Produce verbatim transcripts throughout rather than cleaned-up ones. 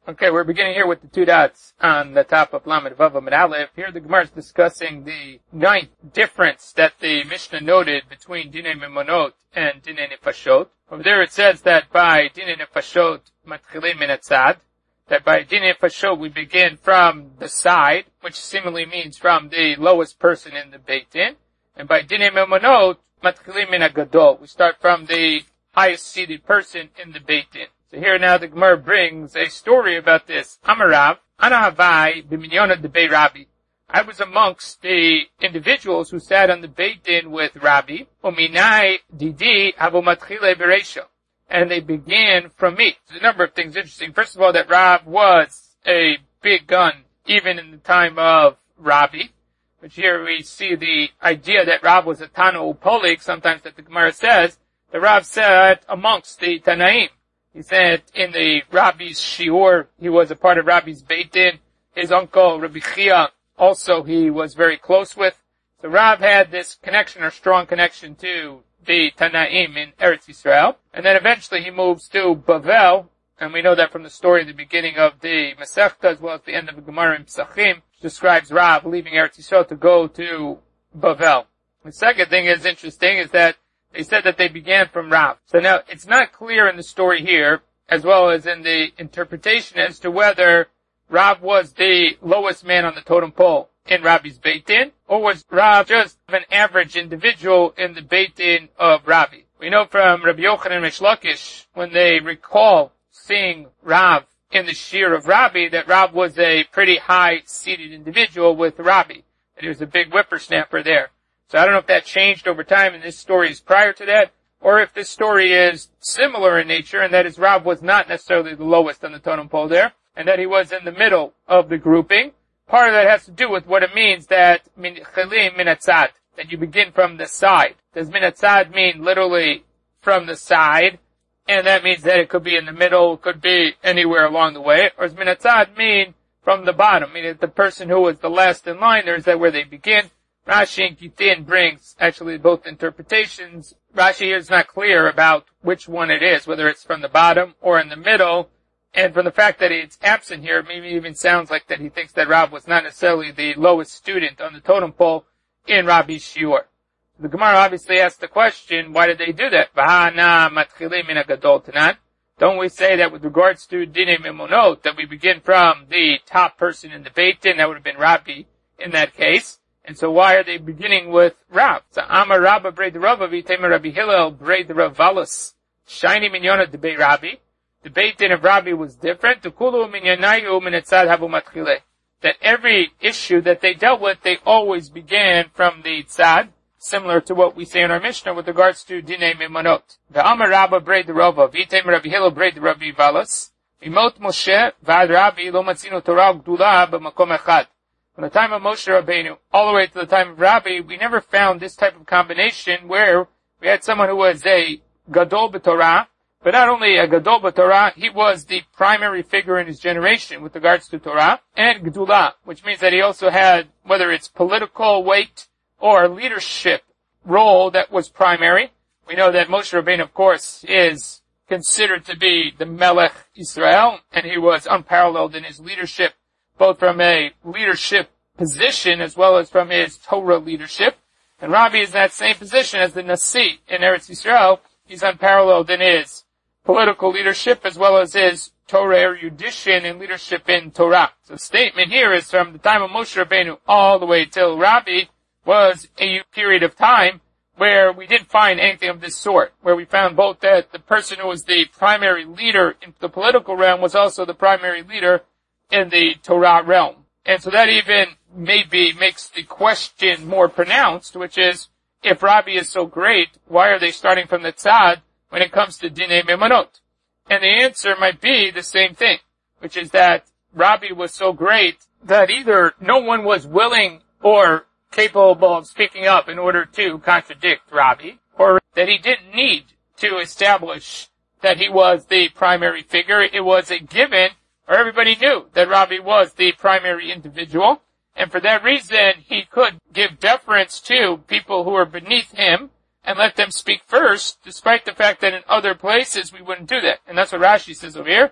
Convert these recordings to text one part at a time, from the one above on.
Okay, we're beginning here with the two dots on the top of Lamed Vav Amud Aleph. Here the Gemara is discussing the ninth difference that the Mishnah noted between Dinei Memonot and Dinei Nefashot. Over there it says that by Dinei Nefashot, Matchilim min hatzad, that by Dinei Nefashot we begin from the side, which seemingly means from the lowest person in the Beit Din, and by Dinei Memonot, Matchilim min hagadol, we start from the highest seated person in the Beit Din. So here now the Gemara brings a story about this. Amarav, Ana Havai b'minyona debei Rabbi. I was amongst the individuals who sat on the Beit Din with Rabbi. Uminai didi havu matchile bereisha. And they began from me. There's a number of things interesting. First of all, that Rav was a big gun even in the time of Rabbi. Which here we see the idea that Rav was a Tana Upolig, sometimes that the Gemara says. The Rav sat amongst the Tanaim. He said in the Rabbi's Shiur, he was a part of Rabbi's Beit Din. His uncle, Rabbi Chia, also he was very close with. So Rav had this connection or strong connection to the Tanaim in Eretz Yisrael. And then eventually he moves to Bavel. And we know that from the story at the beginning of the Masechta as well as the end of the Gemara in Pesachim, which describes Rav leaving Eretz Yisrael to go to Bavel. The second thing is interesting is that they said that they began from Rav. So now, it's not clear in the story here, as well as in the interpretation, as to whether Rav was the lowest man on the totem pole in Rabbi's Beit Din, or was Rav just an average individual in the Beit Din of Rabbi. We know from Rabbi Yochanan and Reish Lakish, when they recall seeing Rav in the Shir of Rabbi, that Rav was a pretty high-seated individual with Rabbi. That he was a big whippersnapper there. So I don't know if that changed over time and this story is prior to that, or if this story is similar in nature and that is Rav was not necessarily the lowest on the totem pole there, and that he was in the middle of the grouping. Part of that has to do with what it means that min chilim min hatzad, that you begin from the side. Does min hatzad mean literally from the side, and that means that it could be in the middle, it could be anywhere along the way, or does min hatzad mean from the bottom, meaning the person who was the last in line, there is that where they begin. Rashi and Kitin brings actually both interpretations. Rashi here is not clear about which one it is, whether it's from the bottom or in the middle. And from the fact that it's absent here, it maybe even sounds like that he thinks that Rav was not necessarily the lowest student on the totem pole in Rabbi's Shiur. The Gemara obviously asks the question, why did they do that? V'hana matchilim min hagadol tanan. Don't we say that with regards to Dinei Memonot, that we begin from the top person in the Beit Din, that would have been Rabbi in that case? And so why are they beginning with Rav? So Amar Rabba Breid Rava V'Temer Rabbi Hillel Breid Ravalas Shiny Minyona Debei Rabbi. The Beit Din of Rabbi was different. Tukulu Minyonayu Minetzad Havu Matchile. That every issue that they dealt with, they always began from the tzad, similar to what we say in our Mishnah with regards to Dinei Memonot. The Amar Rabba Breid Rava V'Temer Rabbi Hillel Breid Rabbi Valas Imot Moshe Vad Rabbi Lo Matzino Torah Gdula B'Makom Echad. From the time of Moshe Rabbeinu all the way to the time of Rabbi, we never found this type of combination where we had someone who was a Gadol b'Torah, but not only a Gadol b'Torah, he was the primary figure in his generation with regards to Torah, and Gdula, which means that he also had, whether it's political weight or leadership role that was primary. We know that Moshe Rabbeinu, of course, is considered to be the Melech Israel, and he was unparalleled in his leadership, both from a leadership position as well as from his Torah leadership. And Rabbi is in that same position as the Nasi in Eretz Yisrael. He's unparalleled in his political leadership as well as his Torah erudition and leadership in Torah. So the statement here is from the time of Moshe Rabbeinu all the way till Rabbi was a period of time where we didn't find anything of this sort, where we found both that the person who was the primary leader in the political realm was also the primary leader in the Torah realm. And so that even maybe makes the question more pronounced, which is, if Rabbi is so great, why are they starting from the tzad when it comes to Dinei Memonot? And the answer might be the same thing, which is that Rabbi was so great that either no one was willing or capable of speaking up in order to contradict Rabbi, or that he didn't need to establish that he was the primary figure. It was a given, or everybody knew that Rabbi was the primary individual, and for that reason he could give deference to people who were beneath him and let them speak first, despite the fact that in other places we wouldn't do that. And that's what Rashi says over here.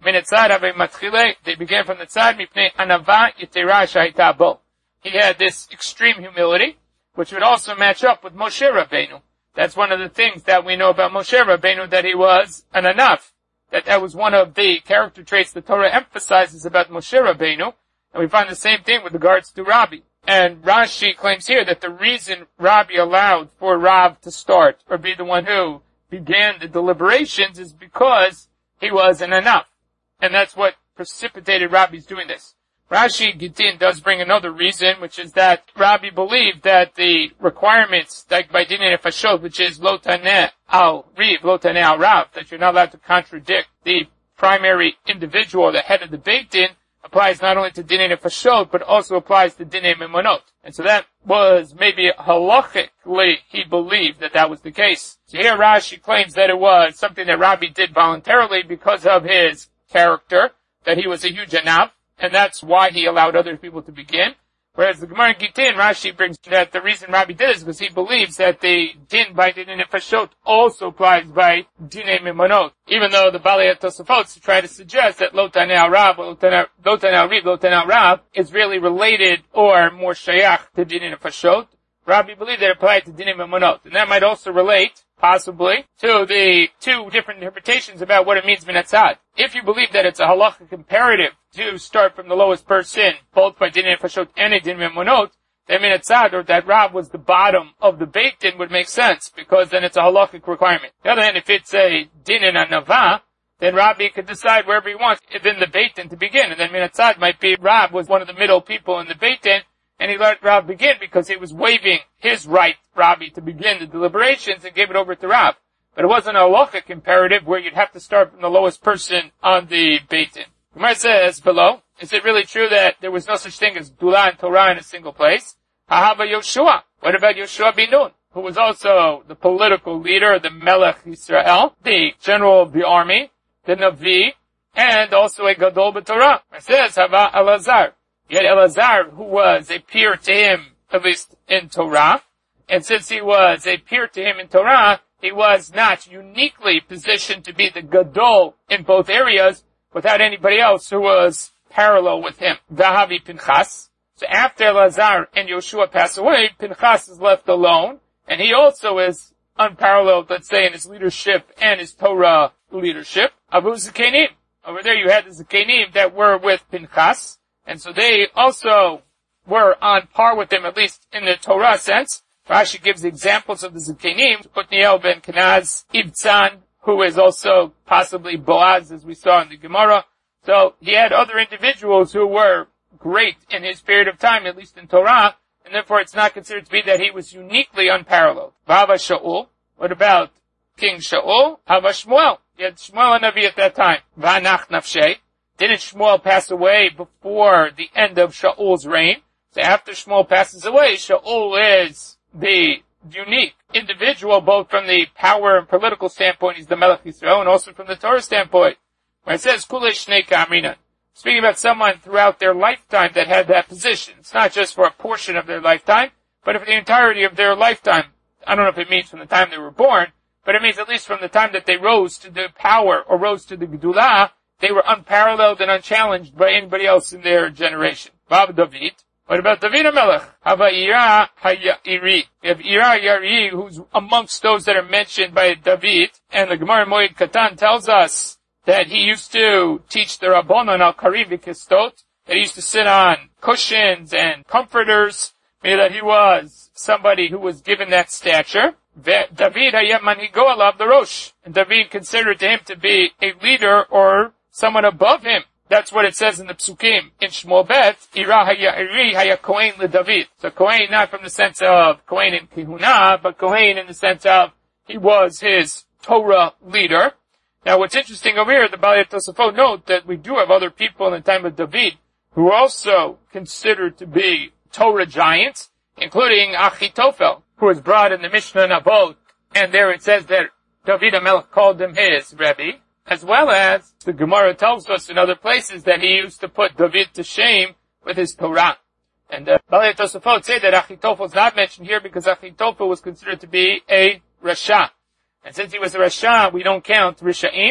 Minetzad ave matchile, they began from the tzad, mipnei anava yitera shahita bo. He had this extreme humility, which would also match up with Moshe Rabbeinu. That's one of the things that we know about Moshe Rabbeinu, that he was an anaf. That that was one of the character traits the Torah emphasizes about Moshe Rabbeinu. And we find the same thing with regards to Rabbi. And Rashi claims here that the reason Rabbi allowed for Rav to start, or be the one who began the deliberations, is because he was an anaf. And that's what precipitated Rabbi's doing this. Rashi Gittin does bring another reason, which is that Rabbi believed that the requirements, like by Dinei Nefashot, which is lo taneh al riv, lo taneh al rav, that you're not allowed to contradict the primary individual, the head of the Beit Din, applies not only to Dinei Nefashot, but also applies to Dinei Memonot. And so that was maybe halachically, he believed that that was the case. So here Rashi claims that it was something that Rabbi did voluntarily because of his character, that he was a huge anaf, and that's why he allowed other people to begin. Whereas the Gemara in Gittin, Rashi brings that the reason Rabbi did this is because he believes that the din by Dinei Nefashot also applies by Dinei Memonot. Even though the Balei Tosafot try to suggest that Lo Taneh al Rav, Lo Taneh al Riv, Lo Taneh al Rav is really related or more shayach to Dinei Nefashot, Rabbi believed that it applied to Dinei Memonot. And that might also relate, possibly, to the two different interpretations about what it means minatzad. If you believe that it's a halachic imperative to start from the lowest person, both by Dinei Nefashot and Dinei Memonot, then minatzad, or that Rav was the bottom of the Beit Din, would make sense, because then it's a halachic requirement. On the other hand, if it's a din in a nava, then Rabbi could decide wherever he wants within the Beit Din to begin. And then minatzad might be Rav was one of the middle people in the Beit Din, and he let Rav begin because he was waiving his right, Rabbi, to begin the deliberations and gave it over to Rav. But it wasn't a halachic imperative where you'd have to start from the lowest person on the Beit Din. Gemara says below, is it really true that there was no such thing as Dula and Torah in a single place? Hahava Yoshua. What about Yoshua bin Nun, who was also the political leader, the Melech Israel, the general of the army, the Navi, and also a Gadol b'Torah? It says Hava Elazar. You had Elazar, who was a peer to him, at least in Torah. And since he was a peer to him in Torah, he was not uniquely positioned to be the Gadol in both areas without anybody else who was parallel with him. Vahavi Pinchas. So after Elazar and Yoshua pass away, Pinchas is left alone, and he also is unparalleled, let's say, in his leadership and his Torah leadership. Avu Zikenim. Over there you had the Zikenim that were with Pinchas, and so they also were on par with him, at least in the Torah sense. Rashi gives examples of the Zikenim, Otniel ben Kenaz, Ibtzan, who is also possibly Boaz, as we saw in the Gemara. So he had other individuals who were great in his period of time, at least in Torah, and therefore it's not considered to be that he was uniquely unparalleled. Vava Shaul. What about King Shaul? Hava Shmuel. You had Shmuel and Navi at that time. Vanach Nafshe. Didn't Shmuel pass away before the end of Shaul's reign? So after Shmuel passes away, Shaul is the unique individual, both from the power and political standpoint, he's the Melech Yisrael, and also from the Torah standpoint. When it says, Kulei Shnei Ka'amrinan, speaking about someone throughout their lifetime that had that position. It's not just for a portion of their lifetime, but for the entirety of their lifetime. I don't know if it means from the time they were born, but it means at least from the time that they rose to the power or rose to the Gedulah, they were unparalleled and unchallenged by anybody else in their generation. Vav David. What about David HaMelech? Hava Ira HaYa'iri. We have Ira HaYa'iri, who's amongst those that are mentioned by David, and the Gemara Moed Katan tells us that he used to teach the Rabbanon al-Karim v'Kistot, that he used to sit on cushions and comforters, meaning that he was somebody who was given that stature. David hayat manhigo alav the Rosh. And David considered him to be a leader or someone above him. That's what it says in the Psukim. In Shmuel Bet, Ira haya'iri haya Kohen le-David. So Kohen not from the sense of Kohen in Kihuna, but Kohen in the sense of he was his Torah leader. Now what's interesting over here, the Balei Tosafot note that we do have other people in the time of David who are also considered to be Torah giants, including Achitophel, who was brought in the Mishnah Navot, and there it says that David HaMelech called him his Rebbe, as well as the Gemara tells us in other places that he used to put David to shame with his Torah. And the Balei Tosafot say that Achitophel is not mentioned here because Achitophel was considered to be a Rasha. And since he was a Rasha, we don't count Risha'im,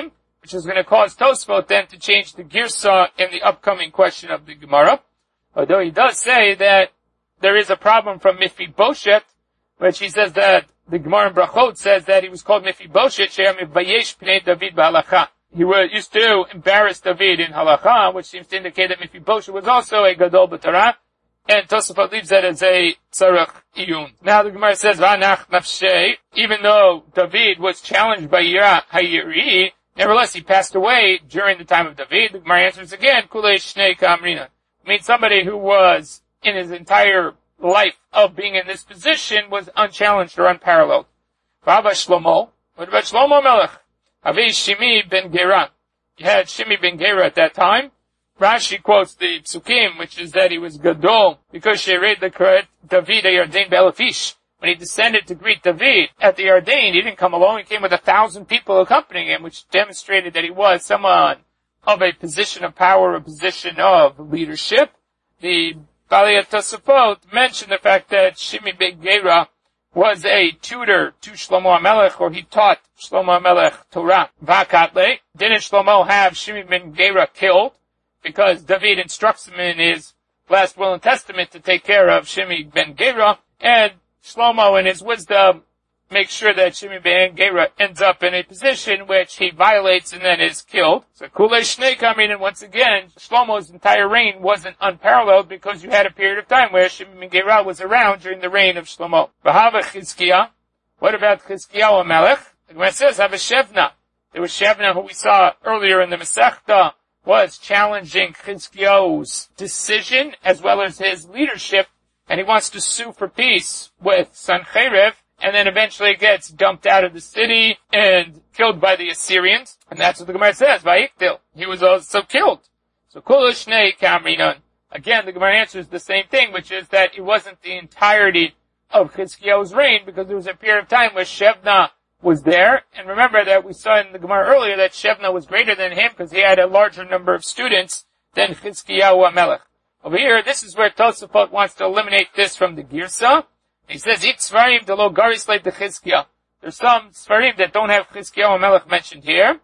which is going to cause Tosfot then to change the Girsa in the upcoming question of the Gemara. Although he does say that there is a problem from Mephibosheth, which he says that the Gemara in Brachot says that he was called Mephibosheth, She'er Mivayesh Pnei David B'Halacha. He was, used to embarrass David in Halacha, which seems to indicate that Mephibosheth was also a Gadol B'Torah, and Tosafot leaves that as a Tzarech Iyun. Now the Gemara says, V'anach Nafshei, even though David was challenged by Yira Hayiri, nevertheless he passed away during the time of David. The Gemara answers again, Kulei Shnei Kamrina. I mean, somebody who was in his entire life of being in this position was unchallenged or unparalleled. V'ava Shlomo, what about Shlomo Melech? Avi Shimi ben Gera. You had Shimi ben Gera at that time. Rashi quotes the Psukim, which is that he was Gadol, because she read the correct David Yardain Belafish. When he descended to greet David at the Yardain, he didn't come alone, he came with a thousand people accompanying him, which demonstrated that he was someone of a position of power, a position of leadership. The Balei Tosafot mentioned the fact that Shimi ben Gera was a tutor to Shlomo HaMelech, or he taught Shlomo HaMelech Torah. Vakatle, didn't Shlomo have Shimi ben Gera killed? Because David instructs him in his last will and testament to take care of Shimi ben Gera, and Shlomo in his wisdom makes sure that Shimi ben Gera ends up in a position which he violates and then is killed. So Kulei Shnei Kamrin, and once again, Shlomo's entire reign wasn't unparalleled because you had a period of time where Shimi ben Gera was around during the reign of Shlomo. V'hava Chizkiah. What about Chizkiyahu Melech? The Gemara says, Hava Shevna. There was Shevna, who we saw earlier in the Masechta, was challenging Chizkiyahu's decision as well as his leadership, and he wants to sue for peace with Sancheriv, and then eventually gets dumped out of the city and killed by the Assyrians. And that's what the Gemara says, Vayiktil. He was also killed. So Kula Shnei Kamrinan. Again, the Gemara answers the same thing, which is that it wasn't the entirety of Chizkiyahu's reign, because there was a period of time where Shevna was there. And remember that we saw in the Gemara earlier that Shevna was greater than him because he had a larger number of students than Chizkiyahu HaMelech. Over here, this is where Tosafot wants to eliminate this from the Girsa. He says, "It Sfarim de lo garis like the Chizkiah." There's some Sfarim that don't have Chizkiyahu HaMelech mentioned here.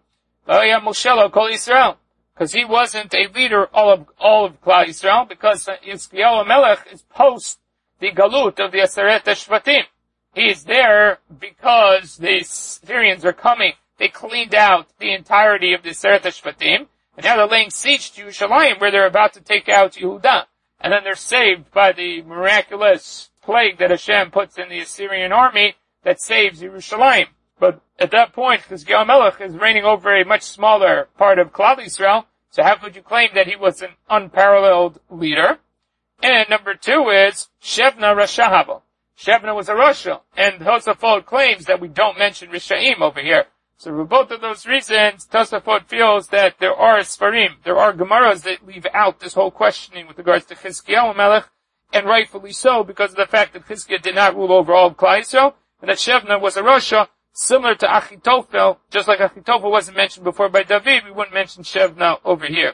Moshe Kol Yisrael, because he wasn't a leader all of all of Klal Yisrael, because Chizkiyahu HaMelech is post the Galut of the Aseret HaShvatim. He is there because the Syrians are coming. They cleaned out the entirety of the Aseret HaShvatim, and now they're laying siege to Yerushalayim, where they're about to take out Yehuda. And then they're saved by the miraculous plague that Hashem puts in the Assyrian army that saves Yerushalayim. But at that point, Chizkiyahu HaMelech is reigning over a much smaller part of Klal Yisrael, so how could you claim that he was an unparalleled leader? And number two is Shevna Rashahava. Shevna was a Rasha, and Tosafot claims that we don't mention Rishaim over here. So for both of those reasons, Tosafot feels that there are Sfarim, there are Gemaras that leave out this whole questioning with regards to Chizkiyahu HaMelech, and rightfully so, because of the fact that Chizkiah did not rule over all of Klal Yisrael, and that Shevna was a Rasha, similar to Achitophel. Just like Achitophel wasn't mentioned before by David, we wouldn't mention Shevna over here.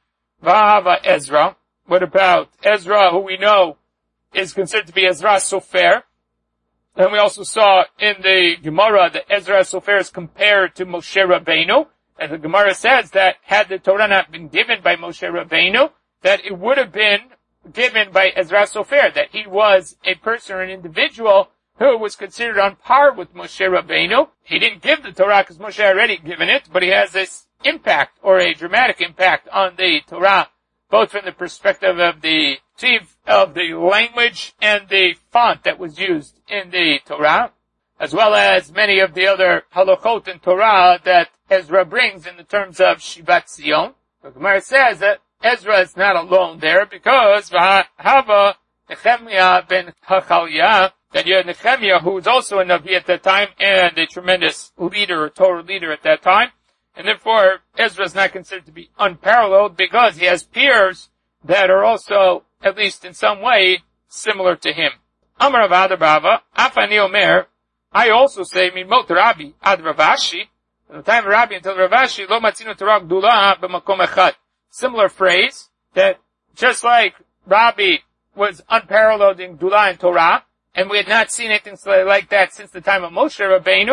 Vahava Ezra. What about Ezra, who we know is considered to be Ezra Sofer? And we also saw in the Gemara that Ezra Sofer is compared to Moshe Rabbeinu. And the Gemara says that had the Torah not been given by Moshe Rabbeinu, that it would have been given by Ezra Sofer, that he was a person or an individual who was considered on par with Moshe Rabbeinu. He didn't give the Torah because Moshe had already given it, but he has this impact, or a dramatic impact, on the Torah, both from the perspective of the tiv, of the language and the font that was used in the Torah, as well as many of the other halachot in Torah that Ezra brings in the terms of Shivat Zion. The Gemara says that Ezra is not alone there, because Hava Nehemiah ben Hachaliah, that you had Nehemiah, who was also a Navi at that time, and a tremendous leader, a Torah leader at that time. And therefore, Ezra is not considered to be unparalleled, because he has peers that are also, at least in some way, similar to him. Amar Rav Adarabava, Afani Omer, I also say, Mimot Rabbi ad Ravashi, from the time of Rabbi until Ravashi, Lo Matzinu Torah Gdula b'makom echad. Similar phrase, that just like Rabbi was unparalleled in Gdula and Torah, and we had not seen anything like that since the time of Moshe Rabbeinu,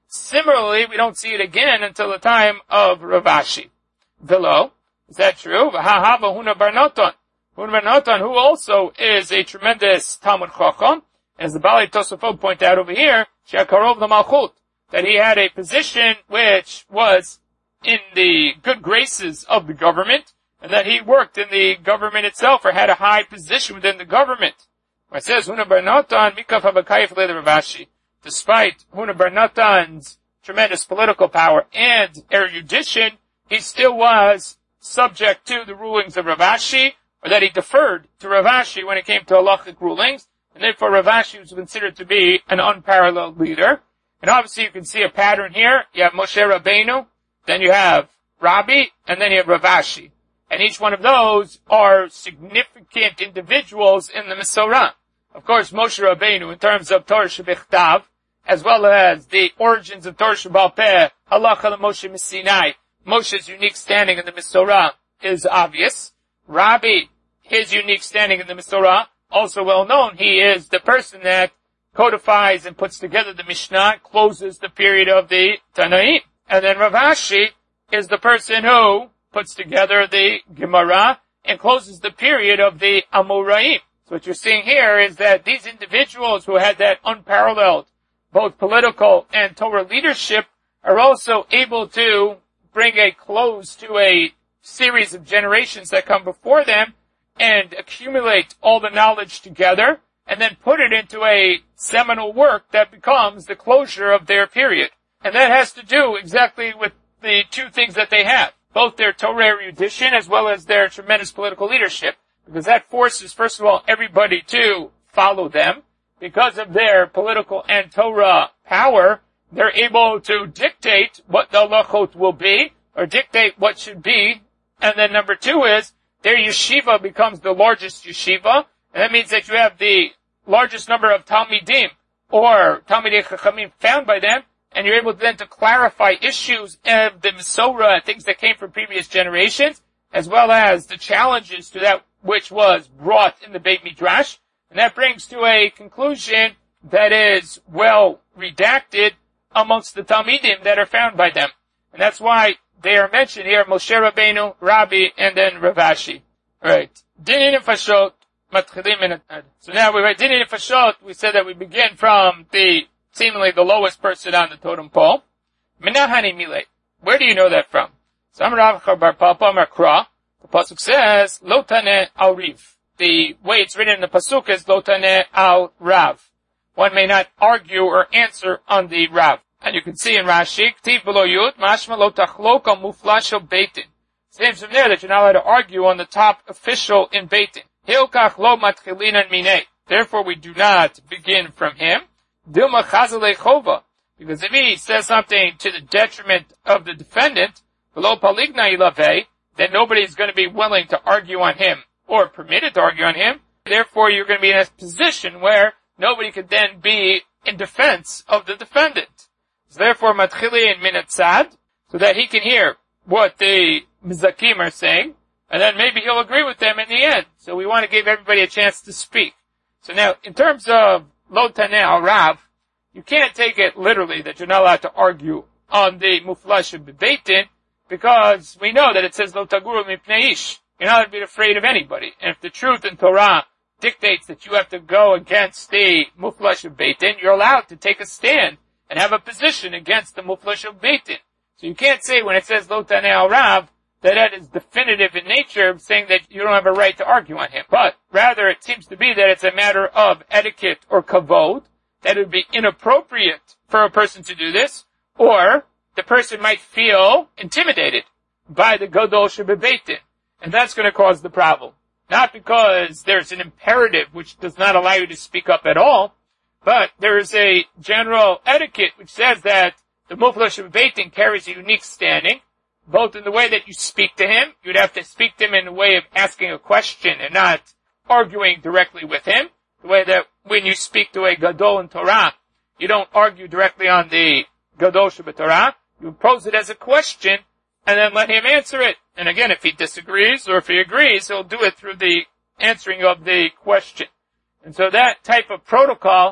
similarly, we don't see it again until the time of Rav Ashi. Velo, is that true? V'hahava Huna bar Noton. Huna bar Noton, who also is a tremendous Talmud Chacham, as the Baalei Tosafot point out over here, She'akarov l'malchut, that he had a position which was in the good graces of the government, and that he worked in the government itself, or had a high position within the government. It says, Huna bar Noton, mikaf habakayif le Rav Ashi. Despite Huna bar Noton's tremendous political power and erudition, he still was subject to the rulings of Rav Ashi, or that he deferred to Rav Ashi when it came to halachic rulings, and therefore Rav Ashi was considered to be an unparalleled leader. And obviously you can see a pattern here. You have Moshe Rabbeinu, then you have Rabbi, and then you have Rav Ashi. And each one of those are significant individuals in the Mesorah. Of course, Moshe Rabbeinu, in terms of Torah Shebichtav, as well as the origins of Torah Shebal Peh, Halacha LeMoshe Missinai, Moshe's unique standing in the Mesorah is obvious. Rabbi, his unique standing in the Mesorah, also well known. He is the person that codifies and puts together the Mishnah, closes the period of the Tanaim. And then Rav Ashi is the person who puts together the Gemara and closes the period of the Amoraim. So what you're seeing here is that these individuals who had that unparalleled both political and Torah leadership are also able to bring a close to a series of generations that come before them and accumulate all the knowledge together and then put it into a seminal work that becomes the closure of their period. And that has to do exactly with the two things that they have, both their Torah erudition as well as their tremendous political leadership, because that forces, first of all, everybody to follow them. Because of their political and Torah power, they're able to dictate what the halachot will be, or dictate what should be. And then number two is, their yeshiva becomes the largest yeshiva, and that means that you have the largest number of Talmidim, or Talmidei Chachamim found by them, and you're able then to clarify issues of the Mesorah, things that came from previous generations, as well as the challenges to that which was brought in the Beit Midrash. And that brings to a conclusion that is well redacted amongst the Talmidim that are found by them. And that's why they are mentioned here, Moshe Rabbeinu, Rabbi, and then Rav Ashi. Right. Dinin and Fashot, matchilim min ad. So now we read Dinin and Fashot, we said that we begin from the, seemingly the lowest person on the totem pole. Minahani Mile. Where do you know that from? So I'm Rav Bar Papa Makra. The Pasuk says, Lotane al Riv. The way it's written in the Pasuk is Lotane al Rav. One may not argue or answer on the Rav. And you can see in Rashi, Ktiv below Yud, Mashma lo tachlok al muflasho beitin. It seems from there that you're not allowed to argue on the top official in beitin. Hilkach lo matchilinan minei. Therefore we do not begin from him. Dilma chazale chova. Because if he says something to the detriment of the defendant, below paligna ilave, then nobody is going to be willing to argue on him or permitted to argue on him. Therefore you're going to be in a position where nobody could then be in defense of the defendant. So therefore, matchili in minatzad, so that he can hear what the mizakim are saying, and then maybe he'll agree with them in the end. So we want to give everybody a chance to speak. So now, in terms of lo taneh al Rav, you can't take it literally that you're not allowed to argue on the muflash of beitin, because we know that it says lo taguru mipnei ish. You're not allowed to be afraid of anybody. And if the truth in Torah dictates that you have to go against the muflash of beitin, you're allowed to take a stand and have a position against the muflash of beitin. So you can't say when it says lo taneh al Rav that that is definitive in nature, saying that you don't have a right to argue on him. But rather it seems to be that it's a matter of etiquette or kavod, that it would be inappropriate for a person to do this, or the person might feel intimidated by the gadol shebebeitin, and that's going to cause the problem. Not because there's an imperative which does not allow you to speak up at all, but there is a general etiquette which says that the muflash of beitin carries a unique standing, both in the way that you speak to him. You'd have to speak to him in the way of asking a question and not arguing directly with him. The way that when you speak to a gadol in Torah, you don't argue directly on the gadol sheb'Torah. You pose it as a question and then let him answer it. And again, if he disagrees or if he agrees, he'll do it through the answering of the question. And so that type of protocol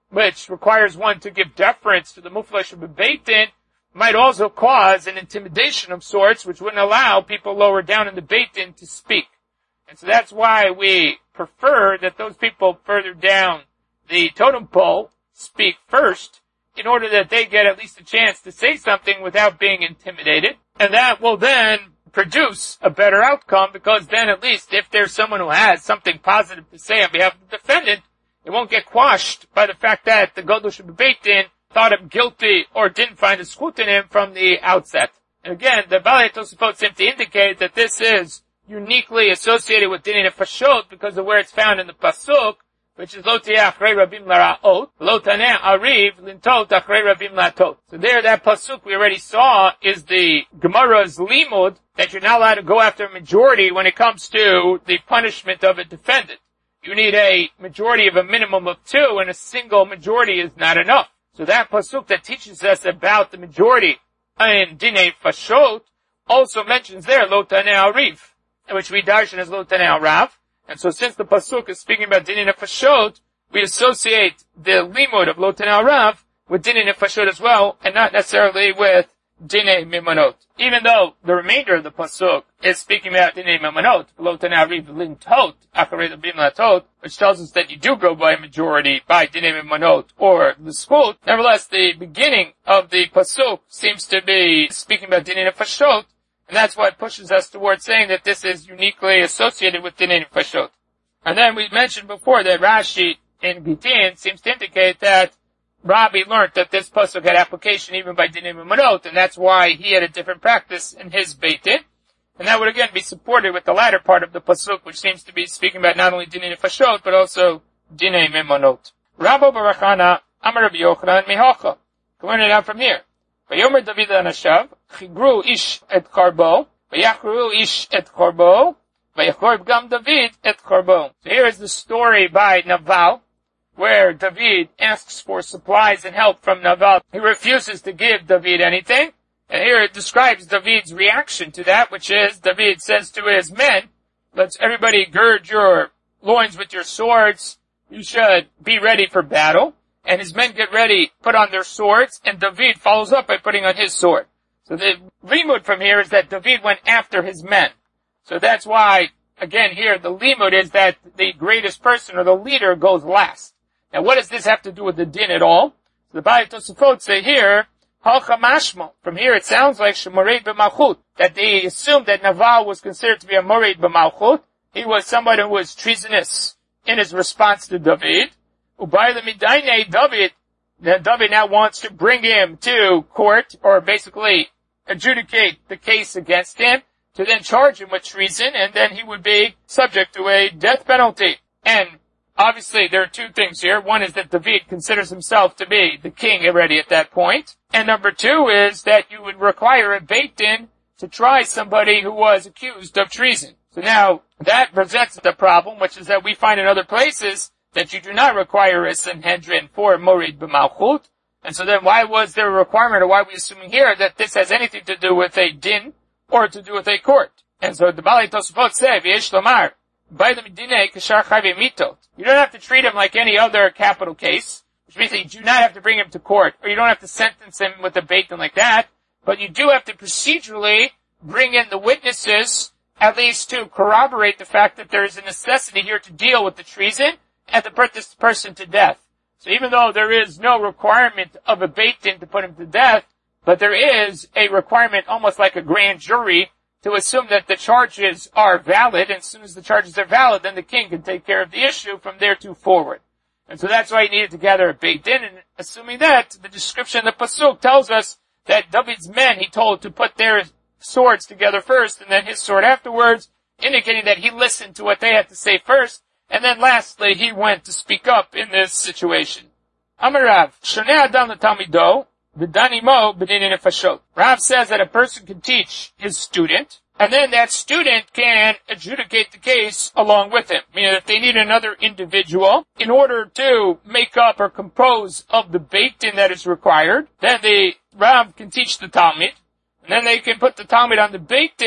which requires one to give deference to the muflash of a Beit Din, might also cause an intimidation of sorts, which wouldn't allow people lower down in the Beit Din to speak. And so that's why we prefer that those people further down the totem pole speak first, in order that they get at least a chance to say something without being intimidated. And that will then produce a better outcome, because then at least if there's someone who has something positive to say on behalf of the defendant, it won't get quashed by the fact that the Gadol Beit Din thought him guilty or didn't find a schut in him from the outset. And again, the Balei Tosafot seem to indicate that this is uniquely associated with Dinei Nefashot because of where it's found in the Pasuk, which is Lo Tiyeh Achrei Rabim Lara'ot, Lo Taneh Ariv Lintot Achrei Rabim Latot. So there, that Pasuk we already saw is the Gemara's limud that you're not allowed to go after a majority when it comes to the punishment of a defendant. You need a majority of a minimum of two, and a single majority is not enough. So that Pasuk that teaches us about the majority in Dinei Fashot also mentions there Lo Taneh Ariv, which we darshan as Lo Taneh Arav. And so since the Pasuk is speaking about Dinei Nefashot, we associate the limud of Lo Taneh Arav with Dinei Nefashot as well, and not necessarily with Dinei Mimonot. Even though the remainder of the Pasuk is speaking about Dinei Mimonot, Lo Taneh Ariv Lintot, Achrei Rabim Latot, which tells us that you do go by a majority by Dinei Mimonot or the Schut. Nevertheless, the beginning of the Pasuk seems to be speaking about Dinei Nefashot, and that's why it pushes us towards saying that this is uniquely associated with Dinei Nefashot. And then we mentioned before that Rashi in Gitin seems to indicate that Rabbi learned that this pasuk had application even by Dinei Mimonot, and that's why he had a different practice in his Beit Din. And that would again be supported with the latter part of the pasuk, which seems to be speaking about not only Dinei Nefashot, but also Dinei Mimonot. Rabbo Barachana, Amar Rabbi Yochanan, Mehacha. Learn it out from here. Vayomer David Anashav, Chigru ish et karbo, Vayachru ish et karbo, Vayachorb gam David et karbo. So here is the story by Naval, where David asks for supplies and help from Naval. He refuses to give David anything. And here it describes David's reaction to that, which is, David says to his men, let's everybody gird your loins with your swords. You should be ready for battle. And his men get ready, put on their swords, and David follows up by putting on his sword. So the limud from here is that David went after his men. So that's why, again here, the limud is that the greatest person or the leader goes last. Now what does this have to do with the din at all? So the Balei Tosafot say here, Halcha mashmo. From here it sounds like Shemoreid b'malchut, that they assumed that Naval was considered to be a moreid b'malchut. He was somebody who was treasonous in his response to David. Ubayla midaynei David, that David now wants to bring him to court, or basically adjudicate the case against him, to then charge him with treason, and then he would be subject to a death penalty. And obviously there are two things here. One is that David considers himself to be the king already at that point. And number two is that you would require a Beit Din to try somebody who was accused of treason. So now that presents the problem, which is that we find in other places that you do not require a Sanhedrin for Morid b'malchut. And so then why was there a requirement, or why are we assuming here that this has anything to do with a din or to do with a court? And so the Balei Tosafot say, V'yesh lomar, b'ayla midinei kashar chayve mitot. You don't have to treat him like any other capital case, which means that you do not have to bring him to court, or you don't have to sentence him with a Beit Din like that, but you do have to procedurally bring in the witnesses, at least to corroborate the fact that there is a necessity here to deal with the treason, and to put this person to death. So even though there is no requirement of a Beit Din to put him to death, but there is a requirement almost like a grand jury to assume that the charges are valid, and as soon as the charges are valid, then the king can take care of the issue from there to forward. And so that's why he needed to gather a Beit Din, and assuming that, the description of the Pasuk tells us that David's men, he told to put their swords together first, and then his sword afterwards, indicating that he listened to what they had to say first, and then lastly, he went to speak up in this situation. Amarav, Shoneh Adam l'Talmido, v'danimo b'dinei nefashot. Rav says that a person can teach his student, and then that student can adjudicate the case along with him. Meaning if they need another individual in order to make up or compose of the Beit Din that is required, then the Rav can teach the Talmid, and then they can put the Talmid on the Beit Din,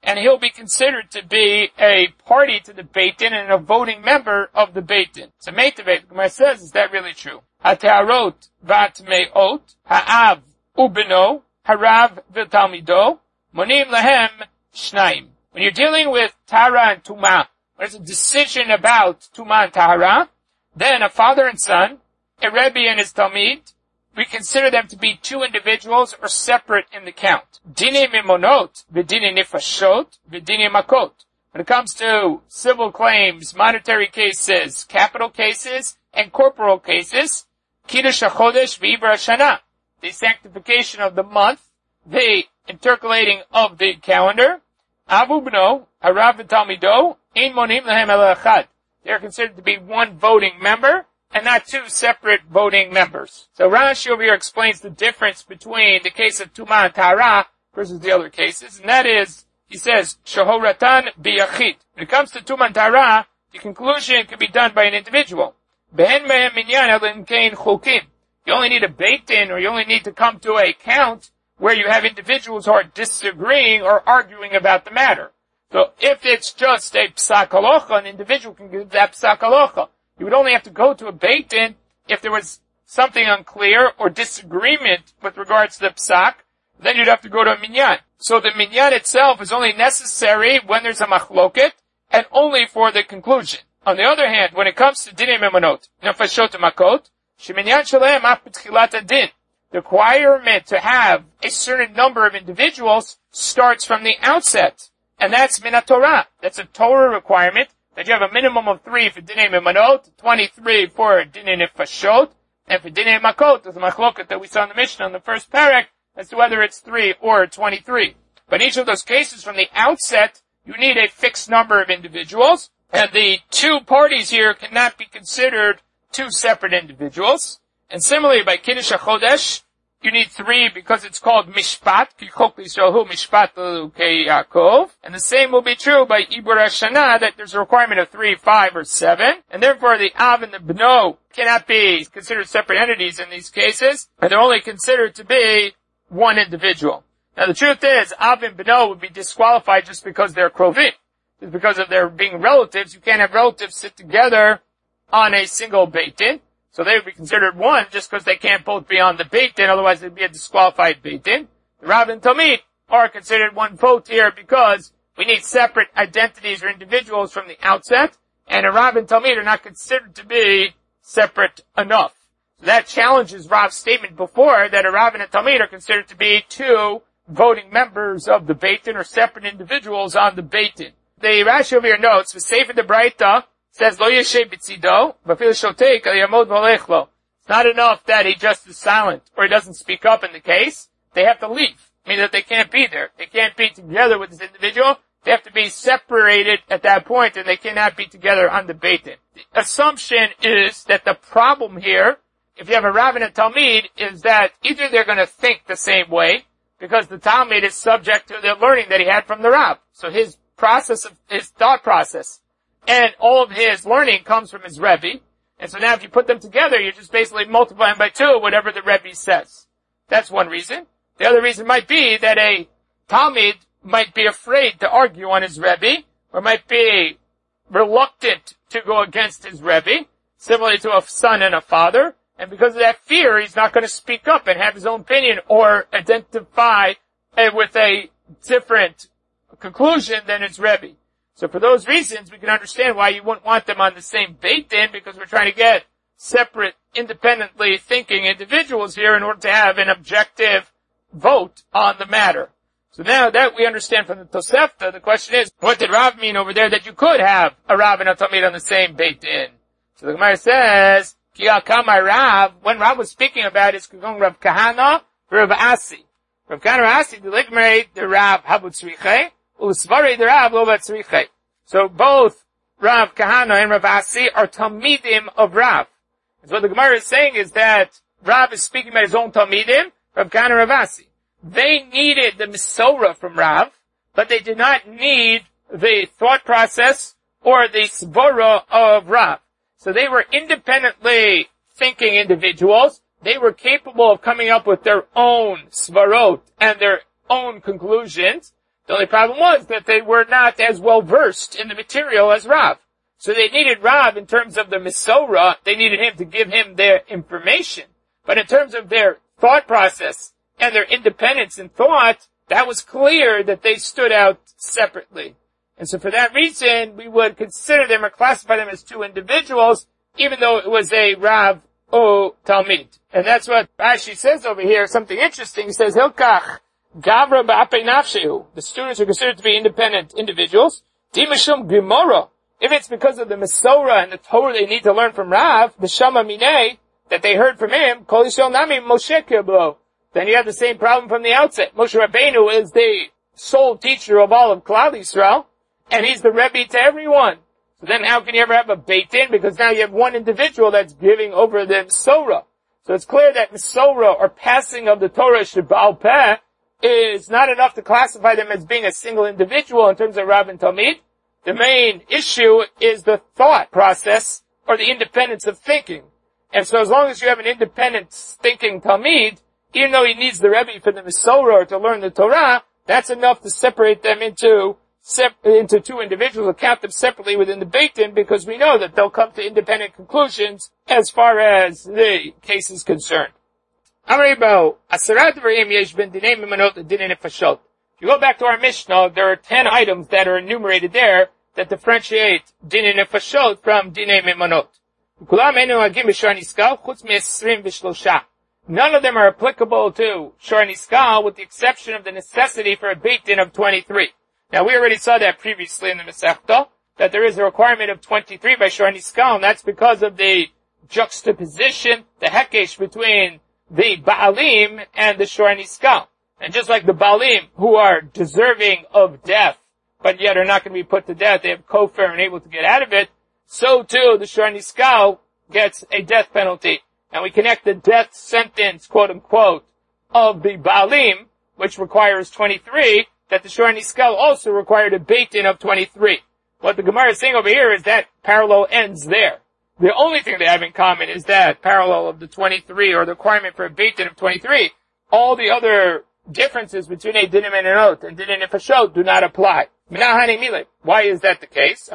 and he'll be considered to be a party to the Beit Din and a voting member of the Beit Din. So Meitavet, the Gemara says, is that really true? HaTe'arot v'Atme'ot, ha'av u'beno, harav v'talmido, monim lahem shnaim. When you're dealing with Tara and Tumah, when it's a decision about Tumah and Tahara, then a father and son, a Rebbe and his Talmid, we consider them to be two individuals or separate in the count. Dine mimonot, v'dine nifashot, v'dine makot. When it comes to civil claims, monetary cases, capital cases, and corporal cases, Kiddush HaChodesh v'Iber HaShana, the sanctification of the month, the intercalating of the calendar, Avu B'no, Harav v'Talmido, Ein Monim Lahem Ela Echad. They are considered to be one voting member, and not two separate voting members. So Rashi over here explains the difference between the case of Tumah and Tahara versus the other cases, and that is, he says, Shehoratan biyachid. When it comes to Tumah and Tahara, the conclusion can be done by an individual. Behen mehem minyan elim kein chukim. You only need a Beit Din, or you only need to come to a count where you have individuals who are disagreeing or arguing about the matter. So if it's just a psak halacha, an individual can give that psak halacha. You would only have to go to a Beit Din if there was something unclear or disagreement with regards to the psak. Then you'd have to go to a minyan. So the minyan itself is only necessary when there's a machloket and only for the conclusion. On the other hand, when it comes to dinei memonot, nefashot makot, sheminyan shalem af b'tchilat din. The requirement to have a certain number of individuals starts from the outset. And that's min haTorah. That's a Torah requirement, that you have a minimum of three for dinei memonot, twenty-three for dinei nefashot, and for dinei makot, there's a machloket that we saw in the Mishnah in the first parak, as to whether it's three or twenty-three. But in each of those cases, from the outset, you need a fixed number of individuals, and the two parties here cannot be considered two separate individuals. And similarly, by Kiddush HaChodesh, you need three because it's called Mishpat, Ki Chok Yisraelu Mishpat Elukei Yaakov. And the same will be true by Iber HaShana, that there's a requirement of three, five, or seven. And therefore the Av and the Bno cannot be considered separate entities in these cases, and they're only considered to be one individual. Now the truth is, Av and Bno would be disqualified just because they're Krovim. Just because of their being relatives. You can't have relatives sit together on a single Beit Din. So they would be considered one just because they can't both be on the Beit Din, otherwise they'd be a disqualified Beit Din. The Rav and Talmid are considered one vote here because we need separate identities or individuals from the outset, and a Rav and Talmid are not considered to be separate enough. So that challenges Rav's statement before that a Rav and a Talmid are considered to be two voting members of the Beit Din or separate individuals on the Beit Din. The Rashi over here notes, the Sefer de Braita says, Lo yeshev b'tzido, v'afil shotek al yamod v'olech lo. It's not enough that he just is silent or he doesn't speak up in the case. They have to leave, meaning that they can't be there. They can't be together with this individual. They have to be separated at that point, and they cannot be together on the Beit Din. The assumption is that the problem here, if you have a Rav and a Talmid, is that either they're going to think the same way, because the Talmid is subject to the learning that he had from the Rav. So his process of, his thought process, and all of his learning comes from his Rebbe. And so now if you put them together, you're just basically multiplying by two whatever the Rebbe says. That's one reason. The other reason might be that a Talmid might be afraid to argue on his Rebbe, or might be reluctant to go against his Rebbe, similarly to a son and a father. And because of that fear, he's not going to speak up and have his own opinion or identify uh, with a different conclusion than his Rebbe. So for those reasons, we can understand why you wouldn't want them on the same Beit Din, because we're trying to get separate, independently thinking individuals here in order to have an objective vote on the matter. So now that we understand from the Tosefta, the question is, what did Rav mean over there that you could have a Rav and a Talmid on the same Beit Din? So the Gemara says, Ki al kamar Rav, when Rav was speaking about his Kugon Rav Kahana, Rav Asi. Rav Kahana Rav Asi, the Ligmare, the Rav Habutzriche, U'svarei the Rav lo batzriche. So both Rav Kahana and Rav Asi are Talmidim of Rav. And so what the Gemara is saying is that Rav is speaking about his own Talmidim, Rav Kahana and Rav Asi. They needed the Mesorah from Rav, but they did not need the thought process or the Svara of Rav. So they were independently thinking individuals. They were capable of coming up with their own Svarot and their own conclusions. The only problem was that they were not as well versed in the material as Rav. So they needed Rav in terms of the Mesorah, they needed him to give him their information. But in terms of their thought process and their independence in thought, that was clear that they stood out separately. And so for that reason, we would consider them or classify them as two individuals, even though it was a Rav o Talmid. And that's what Rashi says over here, something interesting. He says, Hilkach, Gavra ba'apei nafshehu. The students are considered to be independent individuals. Dimashum Gemara. If it's because of the Mesorah and the Torah they need to learn from Rav, the Shama Minei, that they heard from him, Kol Yisrael Nami Moshe Kiblo. Then you have the same problem from the outset. Moshe Rabbeinu is the sole teacher of all of Klal Yisrael, and he's the Rebbe to everyone. So then how can you ever have a Beit Din? Because now you have one individual that's giving over the Mesorah. So it's clear that Mesorah, or passing of the Torah Sheba'al Peh, is not enough to classify them as being a single individual in terms of Rav and Talmid. The main issue is the thought process, or the independence of thinking. And so as long as you have an independent thinking Talmid, even though he needs the Rebbe for the Mesorah or to learn the Torah, that's enough to separate them into sep- into two individuals, or count them separately within the Beit Din, because we know that they'll come to independent conclusions as far as the case is concerned. If you go back to our Mishnah, there are ten items that are enumerated there that differentiate Dinei Nefashot from Dinei Memonot. None of them are applicable to Shor Niskal, with the exception of the necessity for a Beit Din of twenty-three. Now, we already saw that previously in the Masechta, that there is a requirement of twenty-three by Shor Niskal, and that's because of the juxtaposition, the hekesh between the Baalim and the Shor Niskal. And just like the Baalim, who are deserving of death, but yet are not going to be put to death, they have kofar and able to get out of it, so too the Shor Niskal gets a death penalty. And we connect the death sentence, quote unquote, of the Baalim, which requires twenty-three, that the Shor Niskal also required a Beit Din of twenty-three. What the Gemara is saying over here is that parallel ends there. The only thing they have in common is that parallel of the twenty-three, or the requirement for a Beit Din of twenty-three. All the other differences between a Dinei Menonot and Dinei Nefashot do not apply. Why is that the case?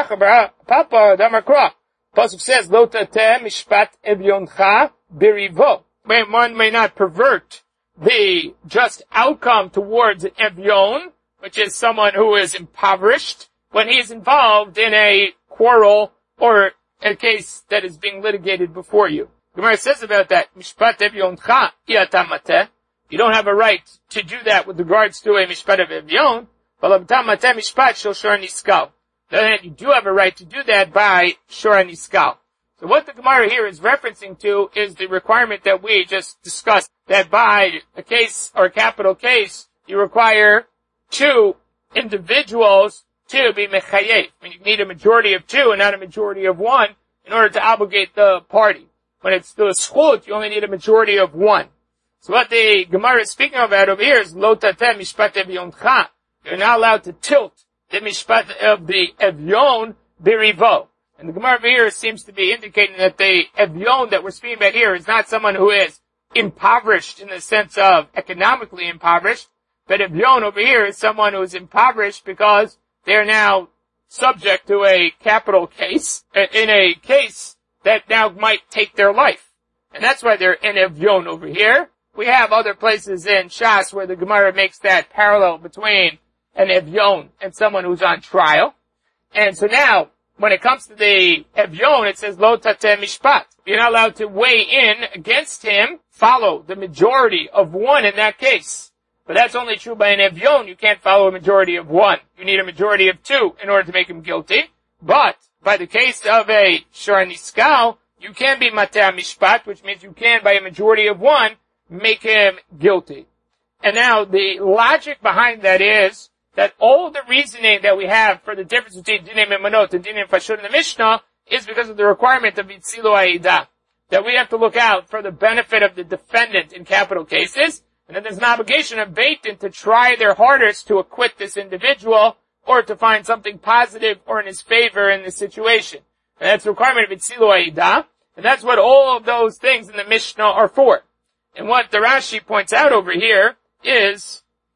Pasuk says, Lo tateh mishpat evyoncha birivo. One may not pervert the just outcome towards an evyon, which is someone who is impoverished, when he is involved in a quarrel or a case that is being litigated before you. Gemara says about that, mishpat evyoncha iatamate. You don't have a right to do that with regards to a mishpat of evyon, but iatamate mishpat shel shor niskal. Then you do have a right to do that by Shor Niskal. So what the Gemara here is referencing to is the requirement that we just discussed, that by a case or a capital case, you require two individuals to be mechayev. I mean, you need a majority of two and not a majority of one in order to obligate the party. When it's the schut, you only need a majority of one. So what the Gemara is speaking about over here is lo tateh mishpat evyoncha. You're not allowed to tilt the mishpat of the evyon birivo. And the Gemara here seems to be indicating that the evyon that we're speaking about here is not someone who is impoverished in the sense of economically impoverished, but evyon over here is someone who is impoverished because they're now subject to a capital case, in a case that now might take their life. And that's why they're in evyon over here. We have other places in Shas where the Gemara makes that parallel between an evyon and someone who's on trial. And so now, when it comes to the evyon, it says, Lo tateh mishpat. You're not allowed to weigh in against him, follow the majority of one in that case. But that's only true by an evyon. You can't follow a majority of one. You need a majority of two in order to make him guilty. But, by the case of a Shor Niskal, you can be mateh mishpat, which means you can, by a majority of one, make him guilty. And now, the logic behind that is, that all the reasoning that we have for the difference between Dinei Memonot and Dinei Nefashot in the Mishnah is because of the requirement of Yitzilu Ha'edah. That we have to look out for the benefit of the defendant in capital cases, and then there's an obligation of Beit Din to try their hardest to acquit this individual, or to find something positive or in his favor in this situation. And that's the requirement of Yitzilu Ha'edah, and that's what all of those things in the Mishnah are for. And what the Rashi points out over here is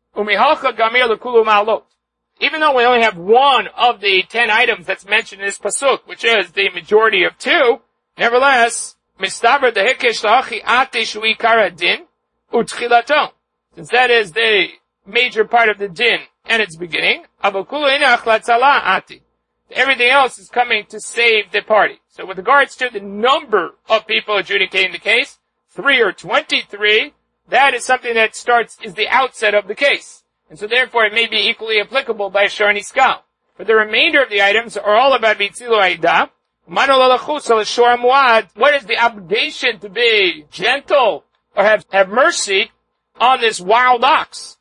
Umihalcha gamir lekulu ma'alot. Even though we only have one of the ten items that's mentioned in this pasuk, which is the majority of two, nevertheless, mistaber dehekesh la'achi ate shui kara din utchilaton. Since that is the major part of the din and its beginning, avokulu inach latzala ati. Everything else is coming to save the party. So with regards to the number of people adjudicating the case, three or twenty-three, that is something that starts, is the outset of the case. And so therefore it may be equally applicable by Shor Niskal. But the remainder of the items are all about Vitzilu Aidah. What is the obligation to be gentle or have, have mercy on this wild ox?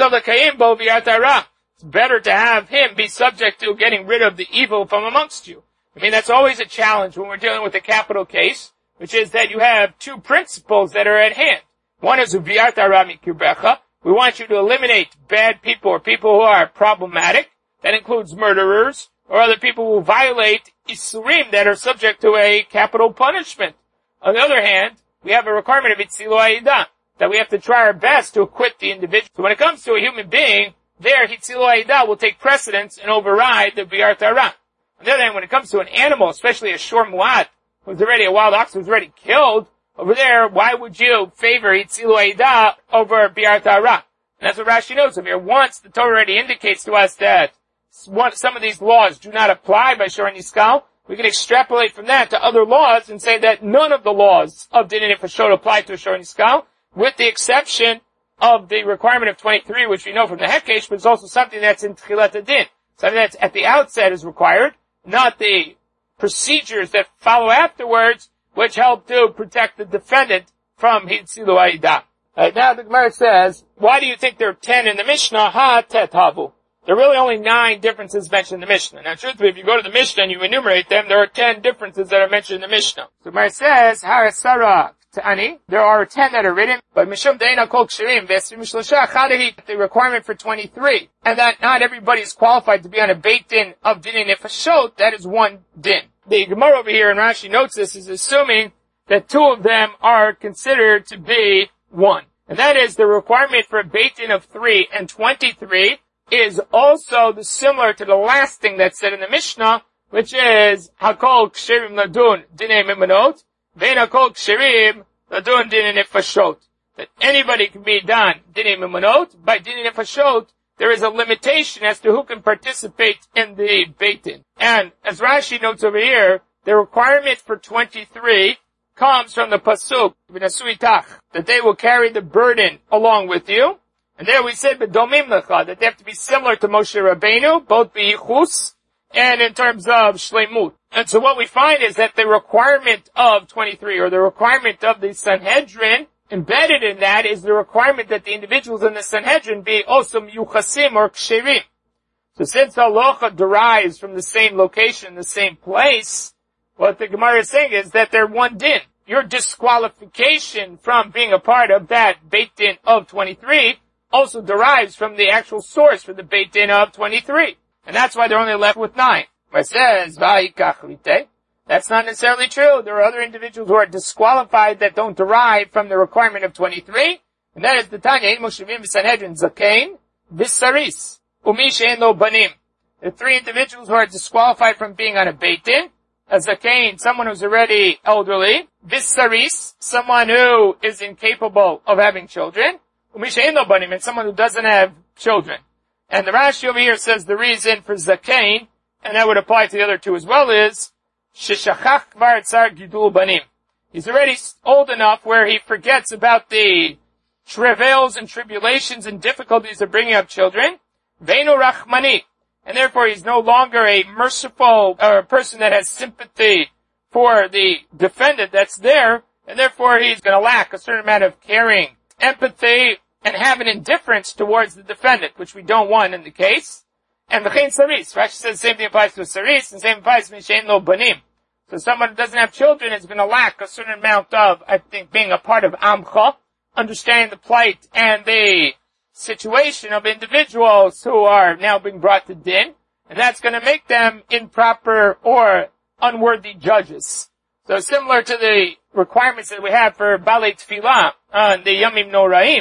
It's better to have him be subject to getting rid of the evil from amongst you. I mean, that's always a challenge when we're dealing with a capital case, which is that you have two principles that are at hand. One is Uviat Arami Kirbecha. We want you to eliminate bad people or people who are problematic. That includes murderers or other people who violate Isurim that are subject to a capital punishment. On the other hand, we have a requirement of Itzilu Aidah, that we have to try our best to acquit the individual. So when it comes to a human being, there, Hitzilu Aidah will take precedence and override the Bi'ar Tarah. On the other hand, when it comes to an animal, especially a Shor Mu'at, who's already a wild ox who's already killed, over there, why would you favor Hitzilu Aidah over Bi'ar Tarah? And that's what Rashi notes over here. Once the Torah already indicates to us that some of these laws do not apply by Shor Niskal, we can extrapolate from that to other laws and say that none of the laws of Din Nefashot apply to a Shor Niskal, with the exception of the requirement of twenty-three, which we know from the Hekesh, but it's also something that's in Tchilat Adin. Something that's at the outset is required, not the procedures that follow afterwards, which help to protect the defendant from Hitzilu Aidah. Right, now the Gemara says, why do you think there are ten in the Mishnah? Ha tet havu. There are really only nine differences mentioned in the Mishnah. Now, truthfully, if you go to the Mishnah and you enumerate them, there are ten differences that are mentioned in the Mishnah. So the Gemara says, Harasara Ta'ani, there are ten that are written, but Mishum Deina Kol Kshirim, Vesrim Shlosha Chadahi, the requirement for twenty-three, and that not everybody is qualified to be on a Beit Din of Din Nefashot, that is one Din. The Gemara over here, and Rashi notes this, is assuming that two of them are considered to be one. And that is the requirement for a Beit Din of three and twenty-three is also the, similar to the last thing that's said in the Mishnah, which is Hakol Kshirim Ladun Dinei Mimanot, Vein Hakol Kshirim Ladun Dinei Nefashot. That anybody can be done Dinei Mimanot. By Dinei Nefashot, there is a limitation as to who can participate in the Beit Din. And as Rashi notes over here, the requirement for twenty-three comes from the Pasuk, V'nasuitach, that they will carry the burden along with you. And there we said, B'domim lecha, that they have to be similar to Moshe Rabbeinu, both b'yichus and in terms of shleimut. And so what we find is that the requirement of twenty-three, or the requirement of the Sanhedrin, embedded in that is the requirement that the individuals in the Sanhedrin be also yuchasim or ksherim. So since halacha derives from the same location, the same place, what the Gemara is saying is that they're one din. Your disqualification from being a part of that Beit Din of twenty-three also derives from the actual source for the Beit Din of twenty-three. And that's why they're only left with nine. Where it says, Va'ikachlite, that's not necessarily true. There are other individuals who are disqualified that don't derive from the requirement of twenty-three. And that is the Tanya, Moshevim Sanhedrin, Zakain, Visaris, Umi She'en Lo Banim. The three individuals who are disqualified from being on a Beit Din, a Zakain, someone who's already elderly, Visaris, someone who is incapable of having children, Umi She'en Lo Banim, and someone who doesn't have children. And the Rashi over here says the reason for Zakain, and that would apply to the other two as well, is Sheshachach Kvar Tzar Gidul Banim. He's already old enough where he forgets about the travails and tribulations and difficulties of bringing up children. Veinu Rachmani. And therefore he's no longer a merciful, or a person that has sympathy for the defendant that's there, and therefore he's going to lack a certain amount of caring, empathy, and have an indifference towards the defendant, which we don't want in the case. And v'chein saris. Rashi says the same thing applies to a saris, and the same applies to mishein lo banim. So someone who doesn't have children is going to lack a certain amount of, I think, being a part of amcha, understanding the plight and the situation of individuals who are now being brought to din, and that's going to make them improper or unworthy judges. So similar to the requirements that we have for balei tefillah on the Yamim Noraim,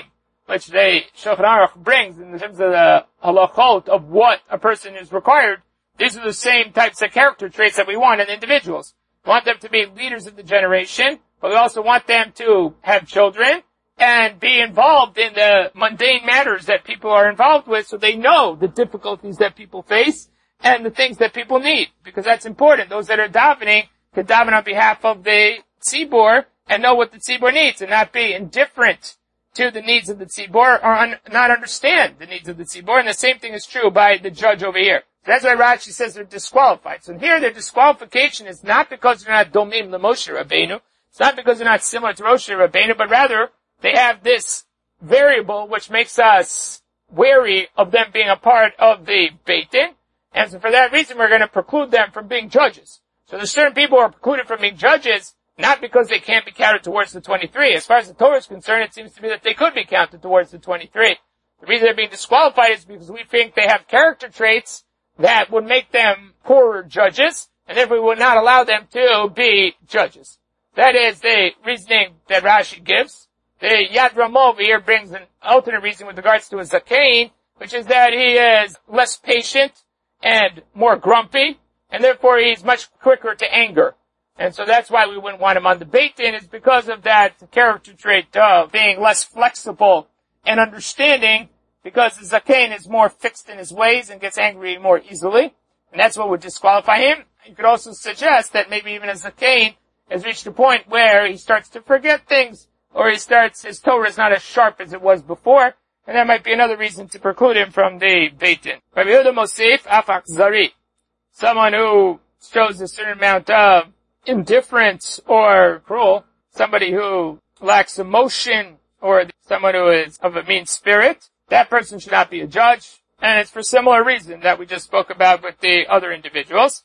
which the Shulchan Aruch brings in terms of the halachot of what a person is required, these are the same types of character traits that we want in individuals. We want them to be leaders of the generation, but we also want them to have children and be involved in the mundane matters that people are involved with, so they know the difficulties that people face and the things that people need, because that's important. Those that are davening can daven on behalf of the tzibur and know what the tzibur needs and not be indifferent to the needs of the tzibur or un- not understand the needs of the tzibur. And the same thing is true by the judge over here. So that's why Rashi says they're disqualified. So here their disqualification is not because they're not domim l'Moshe Rabbeinu. It's not because they're not similar to Moshe Rabbeinu, but rather they have this variable which makes us wary of them being a part of the Beit Din. And so for that reason we're going to preclude them from being judges. So there's certain people who are precluded from being judges, not because they can't be counted towards the twenty-three. As far as the Torah is concerned, it seems to me that they could be counted towards the twenty-three. The reason they're being disqualified is because we think they have character traits that would make them poorer judges, and therefore we would not allow them to be judges. That is the reasoning that Rashi gives. The Yad Ramah over here brings an alternate reason with regards to a Zakain, which is that he is less patient and more grumpy, and therefore he's much quicker to anger. And so that's why we wouldn't want him on the Beit Din, is because of that character trait of being less flexible and understanding, because the Zakain is more fixed in his ways and gets angry more easily. And that's what would disqualify him. You could also suggest that maybe even a Zakain has reached a point where he starts to forget things, or he starts, his Torah is not as sharp as it was before, and that might be another reason to preclude him from the Beit Din. Rabbi Yehuda Mosif, Afak Zari, someone who shows a certain amount of indifference or cruel, somebody who lacks emotion, or someone who is of a mean spirit, that person should not be a judge, and it's for similar reason that we just spoke about with the other individuals.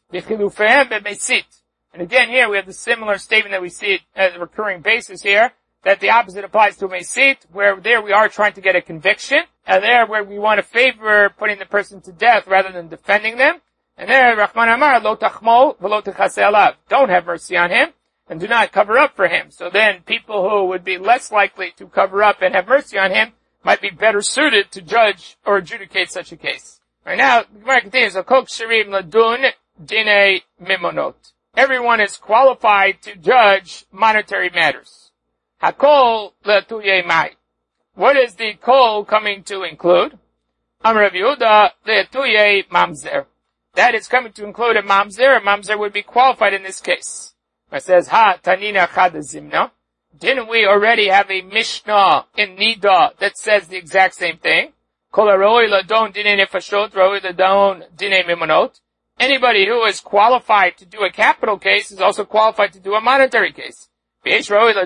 And again here we have the similar statement that we see as a recurring basis here, that the opposite applies to Mesit, where there we are trying to get a conviction, and there where we want to favor putting the person to death rather than defending them. And there, Rahman Amar, lo tachmo v'lo techaseh alav. Don't have mercy on him, and do not cover up for him. So then people who would be less likely to cover up and have mercy on him might be better suited to judge or adjudicate such a case. Right now, the Gemara continues, Kol ksherim ladun dinei mimonot. Everyone is qualified to judge monetary matters. Hakol le'tuye mai. What is the kol coming to include? Amar Rav Yehuda le'tuye mamzer. That is coming to include a mamzer. A mamzer would be qualified in this case. It says, Ha tanina chad zimna. Didn't we already have a Mishnah in Nida that says the exact same thing? Kol haroi ladon dinei nefashot, roi ladon dinei mimonot. Anybody who is qualified to do a capital case is also qualified to do a monetary case. There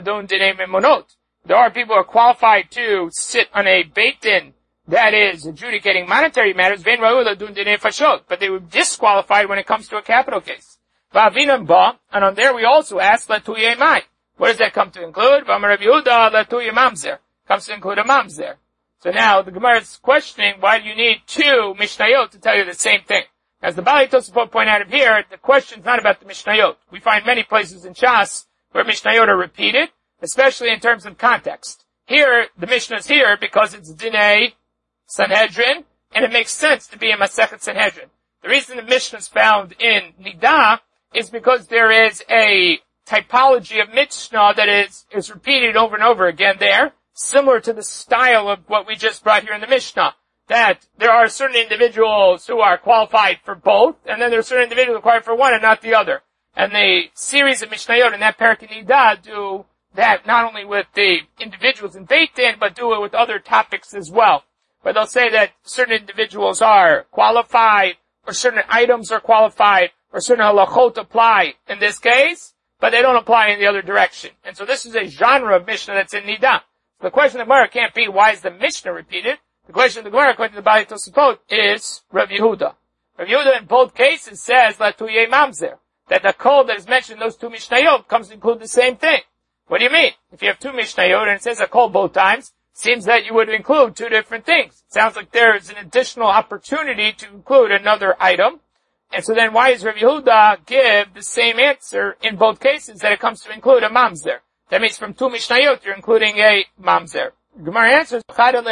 are people who are qualified to sit on a Beit Din that is adjudicating monetary matters, but they were disqualified when it comes to a capital case. And on there we also ask, what does that come to include? Comes to include a mamzer. So now the Gemara is questioning, why do you need two Mishnayot to tell you the same thing? As the Bali Tosafot point out here, the question is not about the Mishnayot. We find many places in Shas where Mishnayot are repeated, especially in terms of context. Here, the Mishnah is here because it's Dinei Sanhedrin, and it makes sense to be in Masechet Sanhedrin. The reason the Mishnah is found in Nida is because there is a typology of Mishnah that is, is repeated over and over again there, similar to the style of what we just brought here in the Mishnah. That there are certain individuals who are qualified for both, and then there are certain individuals qualified for one and not the other. And the series of Mishnayot in that Perek Nida do that not only with the individuals in Beit Din, but do it with other topics as well. Where they'll say that certain individuals are qualified, or certain items are qualified, or certain halachot apply in this case, but they don't apply in the other direction. And so this is a genre of Mishnah that's in Nida. So the question of the Gemara can't be, why is the Mishnah repeated? The question of the Gemara, according to the Bali Tosafot, is Rav Yehuda. Rav Yehuda in both cases says, Latuye mamzer, that the kol that is mentioned in those two Mishnayot comes to include the same thing. What do you mean? If you have two Mishnayot and it says a kol both times, seems that you would include two different things. It sounds like there is an additional opportunity to include another item. And so then why does Rav Yehuda give the same answer in both cases that it comes to include a mamzer? That means from two Mishnayot you're including a mamzer. Gemara answers, one of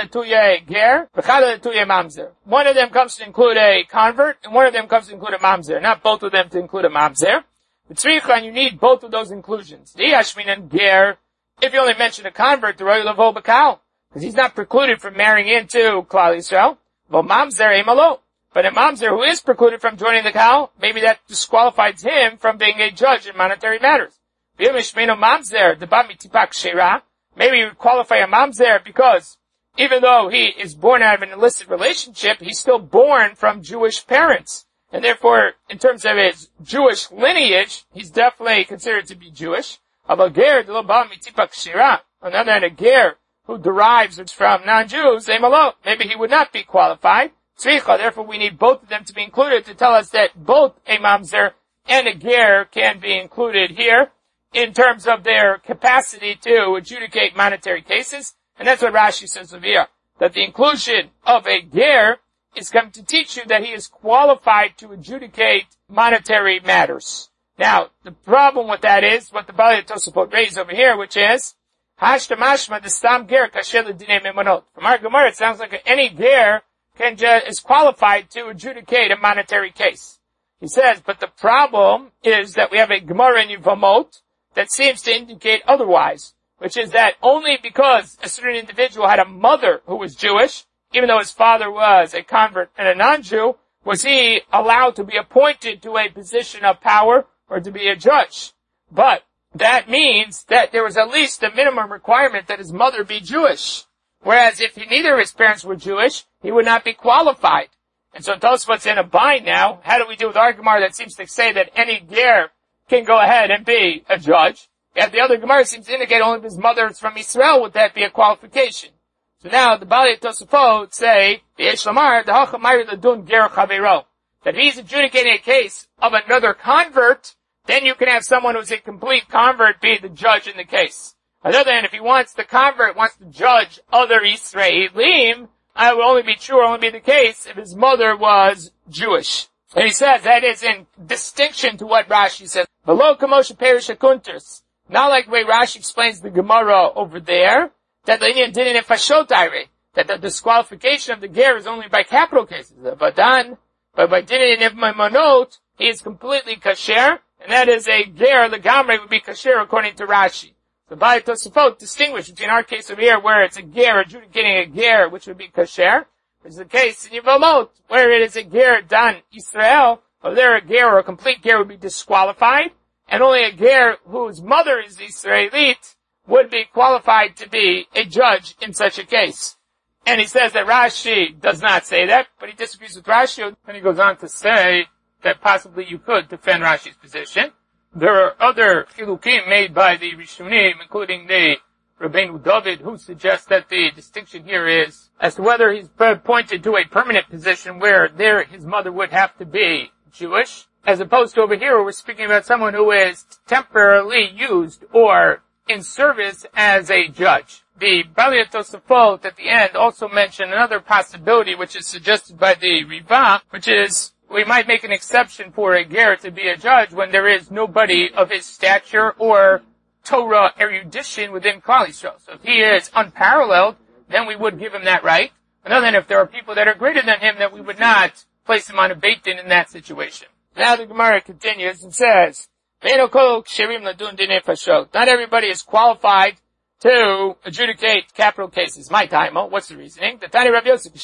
them comes to include a convert, and one of them comes to include a mamzer, not both of them to include a mamzer. And you need both of those inclusions. If you only mention a convert, because he's not precluded from marrying into Klal Yisrael. But a mamzer who is precluded from joining the Kahal, maybe that disqualifies him from being a judge in monetary matters. Maybe you would qualify a mamzer because even though he is born out of an illicit relationship, he's still born from Jewish parents. And therefore, in terms of his Jewish lineage, he's definitely considered to be Jewish. On the other hand, a ger who derives from non-Jews, maybe he would not be qualified. Therefore, we need both of them to be included to tell us that both a mamzer and a ger can be included here in terms of their capacity to adjudicate monetary cases. And that's what Rashi says over here, that the inclusion of a ger is going to teach you that he is qualified to adjudicate monetary matters. Now, the problem with that is what the Bali Tosafot raised over here, which is Hashta mashma the stam ger kasher l'dinei memonot. From our Gemara, it sounds like any ger can ju- is qualified to adjudicate a monetary case. He says, but the problem is that we have a Gemara in Yevamot that seems to indicate otherwise, which is that only because a certain individual had a mother who was Jewish, even though his father was a convert and a non-Jew, was he allowed to be appointed to a position of power or to be a judge. But that means that there was at least a minimum requirement that his mother be Jewish. Whereas if he, neither of his parents were Jewish, he would not be qualified. And so Tosafot's in a bind now. How do we do with our Gemara that seems to say that any ger can go ahead and be a judge? Yet the other Gemara seems to indicate only if his mother is from Israel would that be a qualification. So now the Bali Tosafot say, that if he's adjudicating a case of another convert, then you can have someone who's a complete convert be the judge in the case. On the other hand, if he wants, the convert wants to judge other Israelim, it will only be true, only be the case if his mother was Jewish. And he says that is in distinction to what Rashi says. Below Kamosha Perish Akunters. Not like the way Rashi explains the Gemara over there, that the Indian didn't fashotaire, that the disqualification of the ger is only by capital cases. But then, but by dinin manot, he is completely kasher, and that is a ger, the gamre would be kasher according to Rashi. So by Tosafot distinguish between our case over here where it's a ger adjudicating a ger, which would be kasher, which is the case in Yevamot, where it is a ger dan Israel, or there a ger or a complete ger would be disqualified, and only a ger whose mother is Israelite would be qualified to be a judge in such a case. And he says that Rashi does not say that, but he disagrees with Rashi, and he goes on to say that possibly you could defend Rashi's position. There are other chilukim made by the Rishonim, including the Rabbeinu David, who suggests that the distinction here is as to whether he's appointed to a permanent position where there his mother would have to be Jewish, as opposed to over here where we're speaking about someone who is temporarily used or in service as a judge. The Bali Tosafot at the end also mentioned another possibility which is suggested by the Riva, which is we might make an exception for a ger to be a judge when there is nobody of his stature or Torah erudition within Klal Yisrael. So if he is unparalleled, then we would give him that right. On the other hand, if there are people that are greater than him, then we would not place him on a beit din in that situation. Now the Gemara continues and says, not everybody is qualified to adjudicate capital cases. My time, what's the reasoning? The Tani Rabbi Yosef,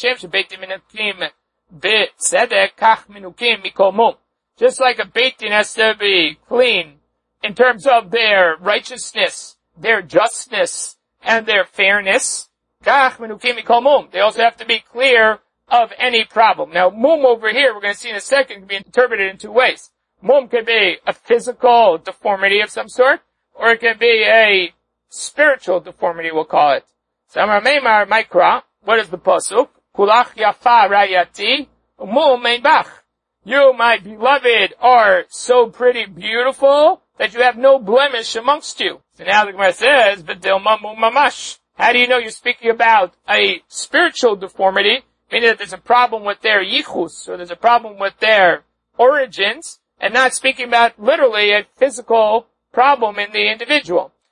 just like a beit din has to be clean in terms of their righteousness, their justness, and their fairness, they also have to be clear of any problem. Now, mum over here, we're going to see in a second, can be interpreted in two ways. Mum could be a physical deformity of some sort, or it can be a spiritual deformity, we'll call it. So, Amar Meimar Maikra, what is the pasuk? Kulach yafa rayati, mum mein bach. You, my beloved, are so pretty beautiful that you have no blemish amongst you. So now the Gemara says, V'dilma mum mamash. How do you know you're speaking about a spiritual deformity, meaning that there's a problem with their yichus, or there's a problem with their origins, and not speaking about literally a physical problem in the individual?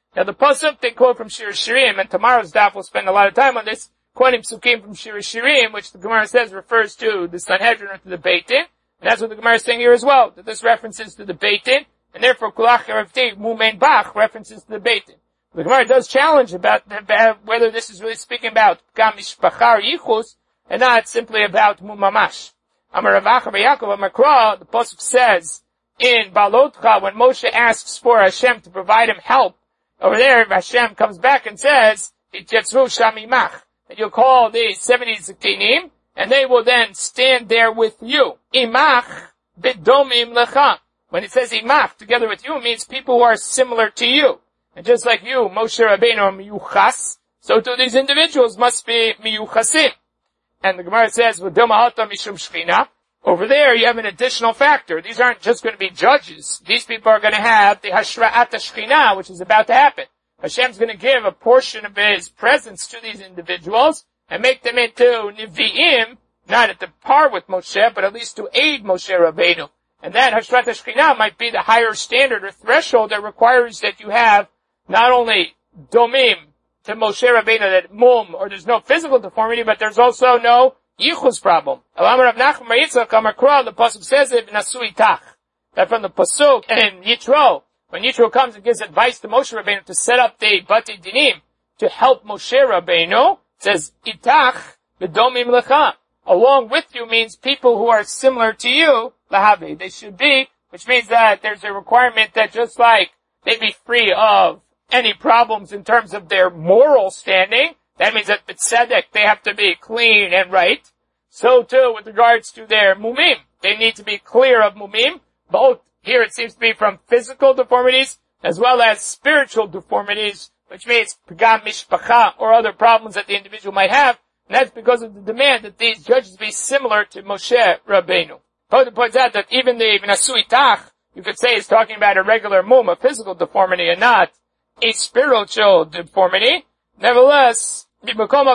Now the pasuk they quote from Shir Shirim, and tomorrow's daf will spend a lot of time on this, quoting psukim from Shir Shirim, which the Gemara says refers to the Sanhedrin or to the Beit Din, and that's what the Gemara is saying here as well, that this references to the Beit Din, and therefore Kulach Eravti Mumein Bach references to the Beit Din. The Gemara does challenge about, about whether this is really speaking about Gam Mishpachar Yichus, and not simply about Mumamash. Amar Rav Acha bar Yaakov Amar Kra, the pasuk says in Balotcha, when Moshe asks for Hashem to provide him help, over there Hashem comes back and says, Ityatzvu Shamimach, that you'll call the seventy Ziktinim, and they will then stand there with you. Imach Bidomim Lecha. When it says Imach, together with you, it means people who are similar to you. And just like you, Moshe Rabbeinu are miyuchas, so too these individuals must be miyuchasim. And the Gemara says, mishum shchina. Over there, you have an additional factor. These aren't just going to be judges. These people are going to have the hashra'at shchina, which is about to happen. Hashem's going to give a portion of His presence to these individuals and make them into Nevi'im, not at the par with Moshe, but at least to aid Moshe Rabbeinu. And that hashra'at shchina might be the higher standard or threshold that requires that you have not only domim to Moshe Rabbeinu, that mum, or there's no physical deformity, but there's also no yichus problem. Alamar Rav Nachman bar Yitzchak Amar Kra, the pasuk says it, Nasu itach. That from the pasuk in Yitro, when Yitro comes and gives advice to Moshe Rabbeinu to set up the Bati Dinim to help Moshe Rabbeinu, it says itach b'domim lecha. Along with you means people who are similar to you, lahavi. They should be, which means that there's a requirement that just like they be free of any problems in terms of their moral standing, that means that b'tzedek, they have to be clean and right. So too, with regards to their mumim, they need to be clear of mumim. Both here it seems to be from physical deformities as well as spiritual deformities, which means pagam mishpacha or other problems that the individual might have. And that's because of the demand that these judges be similar to Moshe Rabbeinu. Poda points out that even the Nasu itach, you could say, is talking about a regular mum, a physical deformity, and not a spiritual deformity. Nevertheless, you wouldn't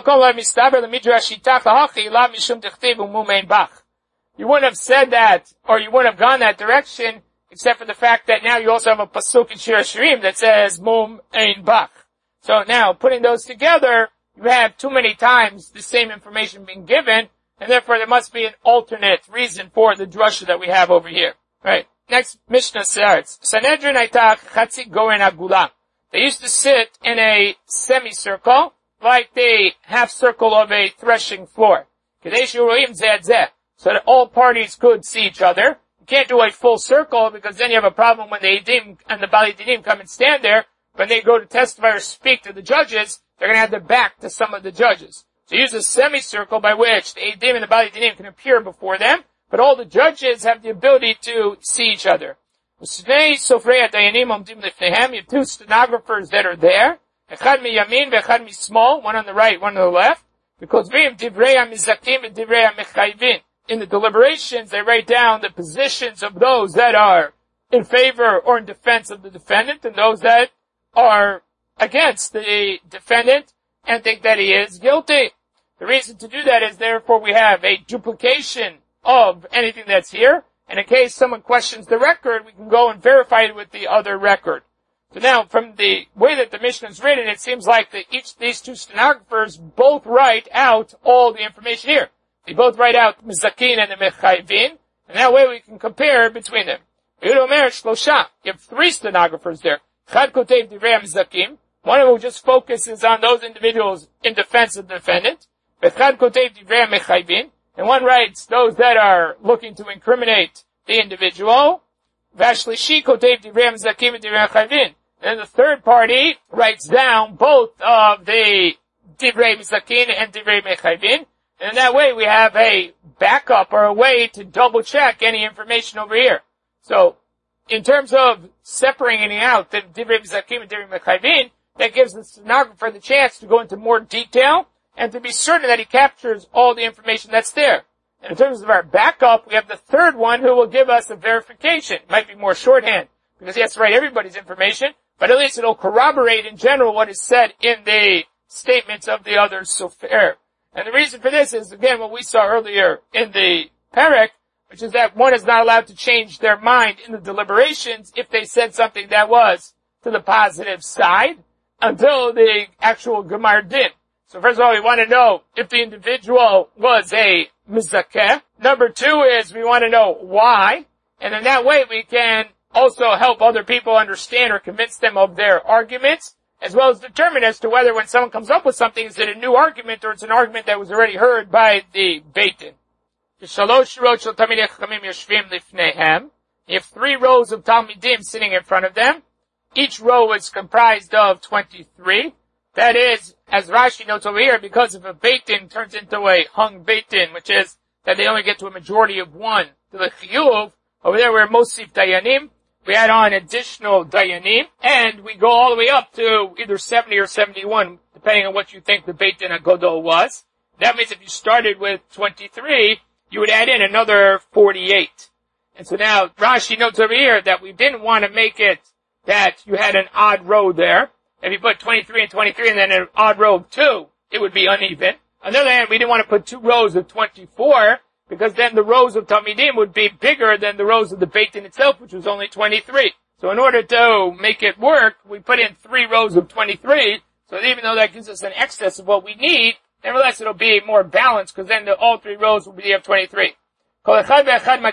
have said that, or you wouldn't have gone that direction, except for the fact that now you also have a pasuk in Shir Shirim that says mum ein bach. So now, putting those together, you have too many times the same information being given, and therefore there must be an alternate reason for the drasha that we have over here. Right. Next, Mishnah starts. Sanhedrin aitach chatzi goren agula. They used to sit in a semicircle, like the half circle of a threshing floor. So that all parties could see each other. You can't do a full circle because then you have a problem when the Edim and the Bali Dinim come and stand there. When they go to testify or speak to the judges, they're going to have their back to some of the judges. So use a semicircle by which the Edim and the Bali Dinim can appear before them, but all the judges have the ability to see each other. You have two stenographers that are there. Echad miyamin ve'echad mismol, one on the right, one on the left. Because in the deliberations, they write down the positions of those that are in favor or in defense of the defendant, and those that are against the defendant and think that he is guilty. The reason to do that is therefore we have a duplication of anything that's here, and in case someone questions the record, we can go and verify it with the other record. So now, from the way that the Mishnah is written, it seems like that each these two stenographers both write out all the information here. They both write out Mizakin and the Mechayvin, and that way we can compare between them. You have three stenographers there. Chad Kotev Divrei Mizakim, one of who just focuses on those individuals in defense of the defendant. Chad Kotev Divrei Mechayvin, and one writes those that are looking to incriminate the individual. Vashlishi Kotev Divrei Mizakim and Divrei Mechayvin. And the third party writes down both of the Divrei Mizakin and Divrei Mechayvin. And in that way we have a backup or a way to double check any information over here. So, in terms of separating out the Divrei Mizakim and Divrei Mechayvin, that gives the stenographer the chance to go into more detail and to be certain that he captures all the information that's there. And in terms of our backup, we have the third one who will give us a verification. It might be more shorthand, because he has to write everybody's information, but at least it'll corroborate in general what is said in the statements of the other sofer. And the reason for this is, again, what we saw earlier in the Perek, which is that one is not allowed to change their mind in the deliberations if they said something that was to the positive side until the actual Gemar din. So first of all, we want to know if the individual was a mizakeh. Number two is we want to know why. And in that way we can also help other people understand or convince them of their arguments, as well as determine as to whether when someone comes up with something, is it a new argument or it's an argument that was already heard by the Beit Din. You have three rows of Talmidim sitting in front of them. Each row is comprised of twenty-three. That is, as Rashi notes over here, because if a Beit Din turns into a hung Beit Din, which is that they only get to a majority of one to the Chiyuv, over there we're Mosif Dayanim. We add on additional Dayanim, and we go all the way up to either seventy or seventy-one, depending on what you think the Beit Din HaGodol was. That means if you started with twenty-three, you would add in another forty-eight. And so now, Rashi notes over here that we didn't want to make it that you had an odd row there. If you put twenty-three and twenty-three and then an odd row of two, it would be uneven. On the other hand, we didn't want to put two rows of twenty-four, because then the rows of Talmidim would be bigger than the rows of the Beit Din itself, which was only twenty-three. So in order to make it work, we put in three rows of twenty-three, so that even though that gives us an excess of what we need, nevertheless it'll be more balanced, because then the, all three rows will be of twenty-three. Within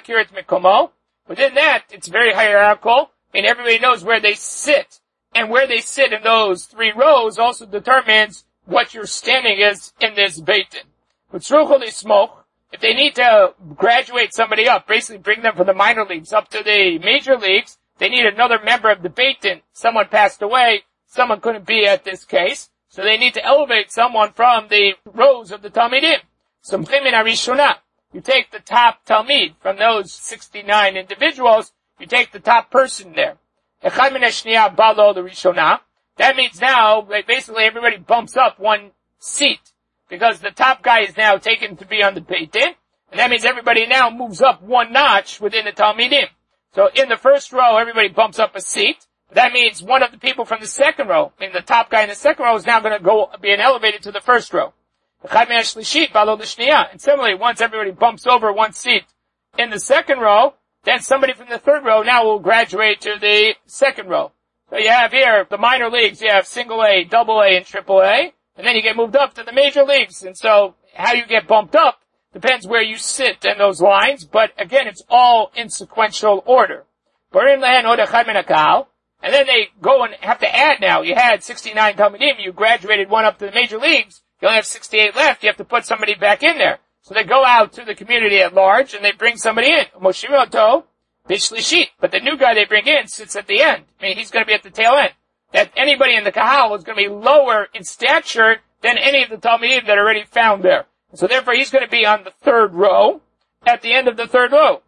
that, it's very hierarchical, and everybody knows where they sit. And where they sit in those three rows also determines what your standing is in this Beit Din. If they need to graduate somebody up, basically bring them from the minor leagues up to the major leagues, they need another member of the Beit Din. Someone passed away, someone couldn't be at this case, so they need to elevate someone from the rows of the Talmidim. Sumchim min harishona. You take the top Talmid from those sixty-nine individuals, you take the top person there. Echad min hashniya balo the rishona. That means now, basically everybody bumps up one seat, because the top guy is now taken to be on the Beit Din, and that means everybody now moves up one notch within the Talmidim. So in the first row, everybody bumps up a seat. That means one of the people from the second row, I mean the top guy in the second row, is now going to go being elevated to the first row. And similarly, once everybody bumps over one seat in the second row, then somebody from the third row now will graduate to the second row. So you have here the minor leagues, you have single A, double A, and triple A, and then you get moved up to the major leagues. And so how you get bumped up depends where you sit in those lines, but again, it's all in sequential order. And then they go and have to add now. You had sixty-nine Talmidim, you graduated one up to the major leagues, you only have sixty-eight left, you have to put somebody back in there. So they go out to the community at large and they bring somebody in. Moshimoto, Bishlishit. But the new guy they bring in sits at the end. I mean, he's going to be at the tail end. That anybody in the Kahal is going to be lower in stature than any of the Talmidim that are already found there. So therefore he's going to be on the third row, at the end of the third row.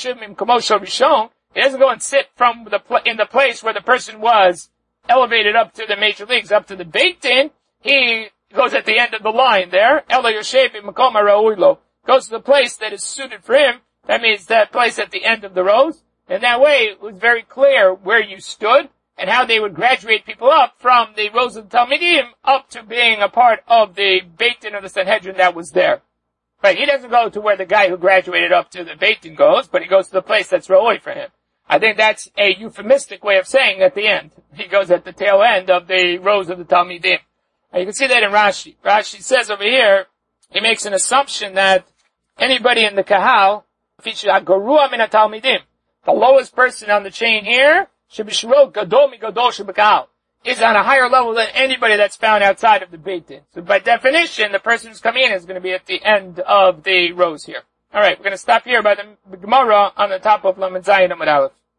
He doesn't go and sit from the pl- in the place where the person was elevated up to the major leagues, up to the Beit Din. He goes at the end of the line there. Goes to the place that is suited for him. That means that place at the end of the rows. And that way it was very clear where you stood and how they would graduate people up from the rows of the Talmidim up to being a part of the Beit Din of the Sanhedrin that was there. Right, he doesn't go to where the guy who graduated up to the Beit Din goes, but he goes to the place that's Ra'oi for him. I think that's a euphemistic way of saying at the end. He goes at the tail end of the rows of the Talmidim. And you can see that in Rashi. Rashi says over here, he makes an assumption that anybody in the Kahal, the lowest person on the chain here, is on a higher level than anybody that's found outside of the Beit Din. So by definition, the person who's coming in is going to be at the end of the rows here. Alright, we're going to stop here by the Gemara on the top of Lamed Zayin Amud Aleph.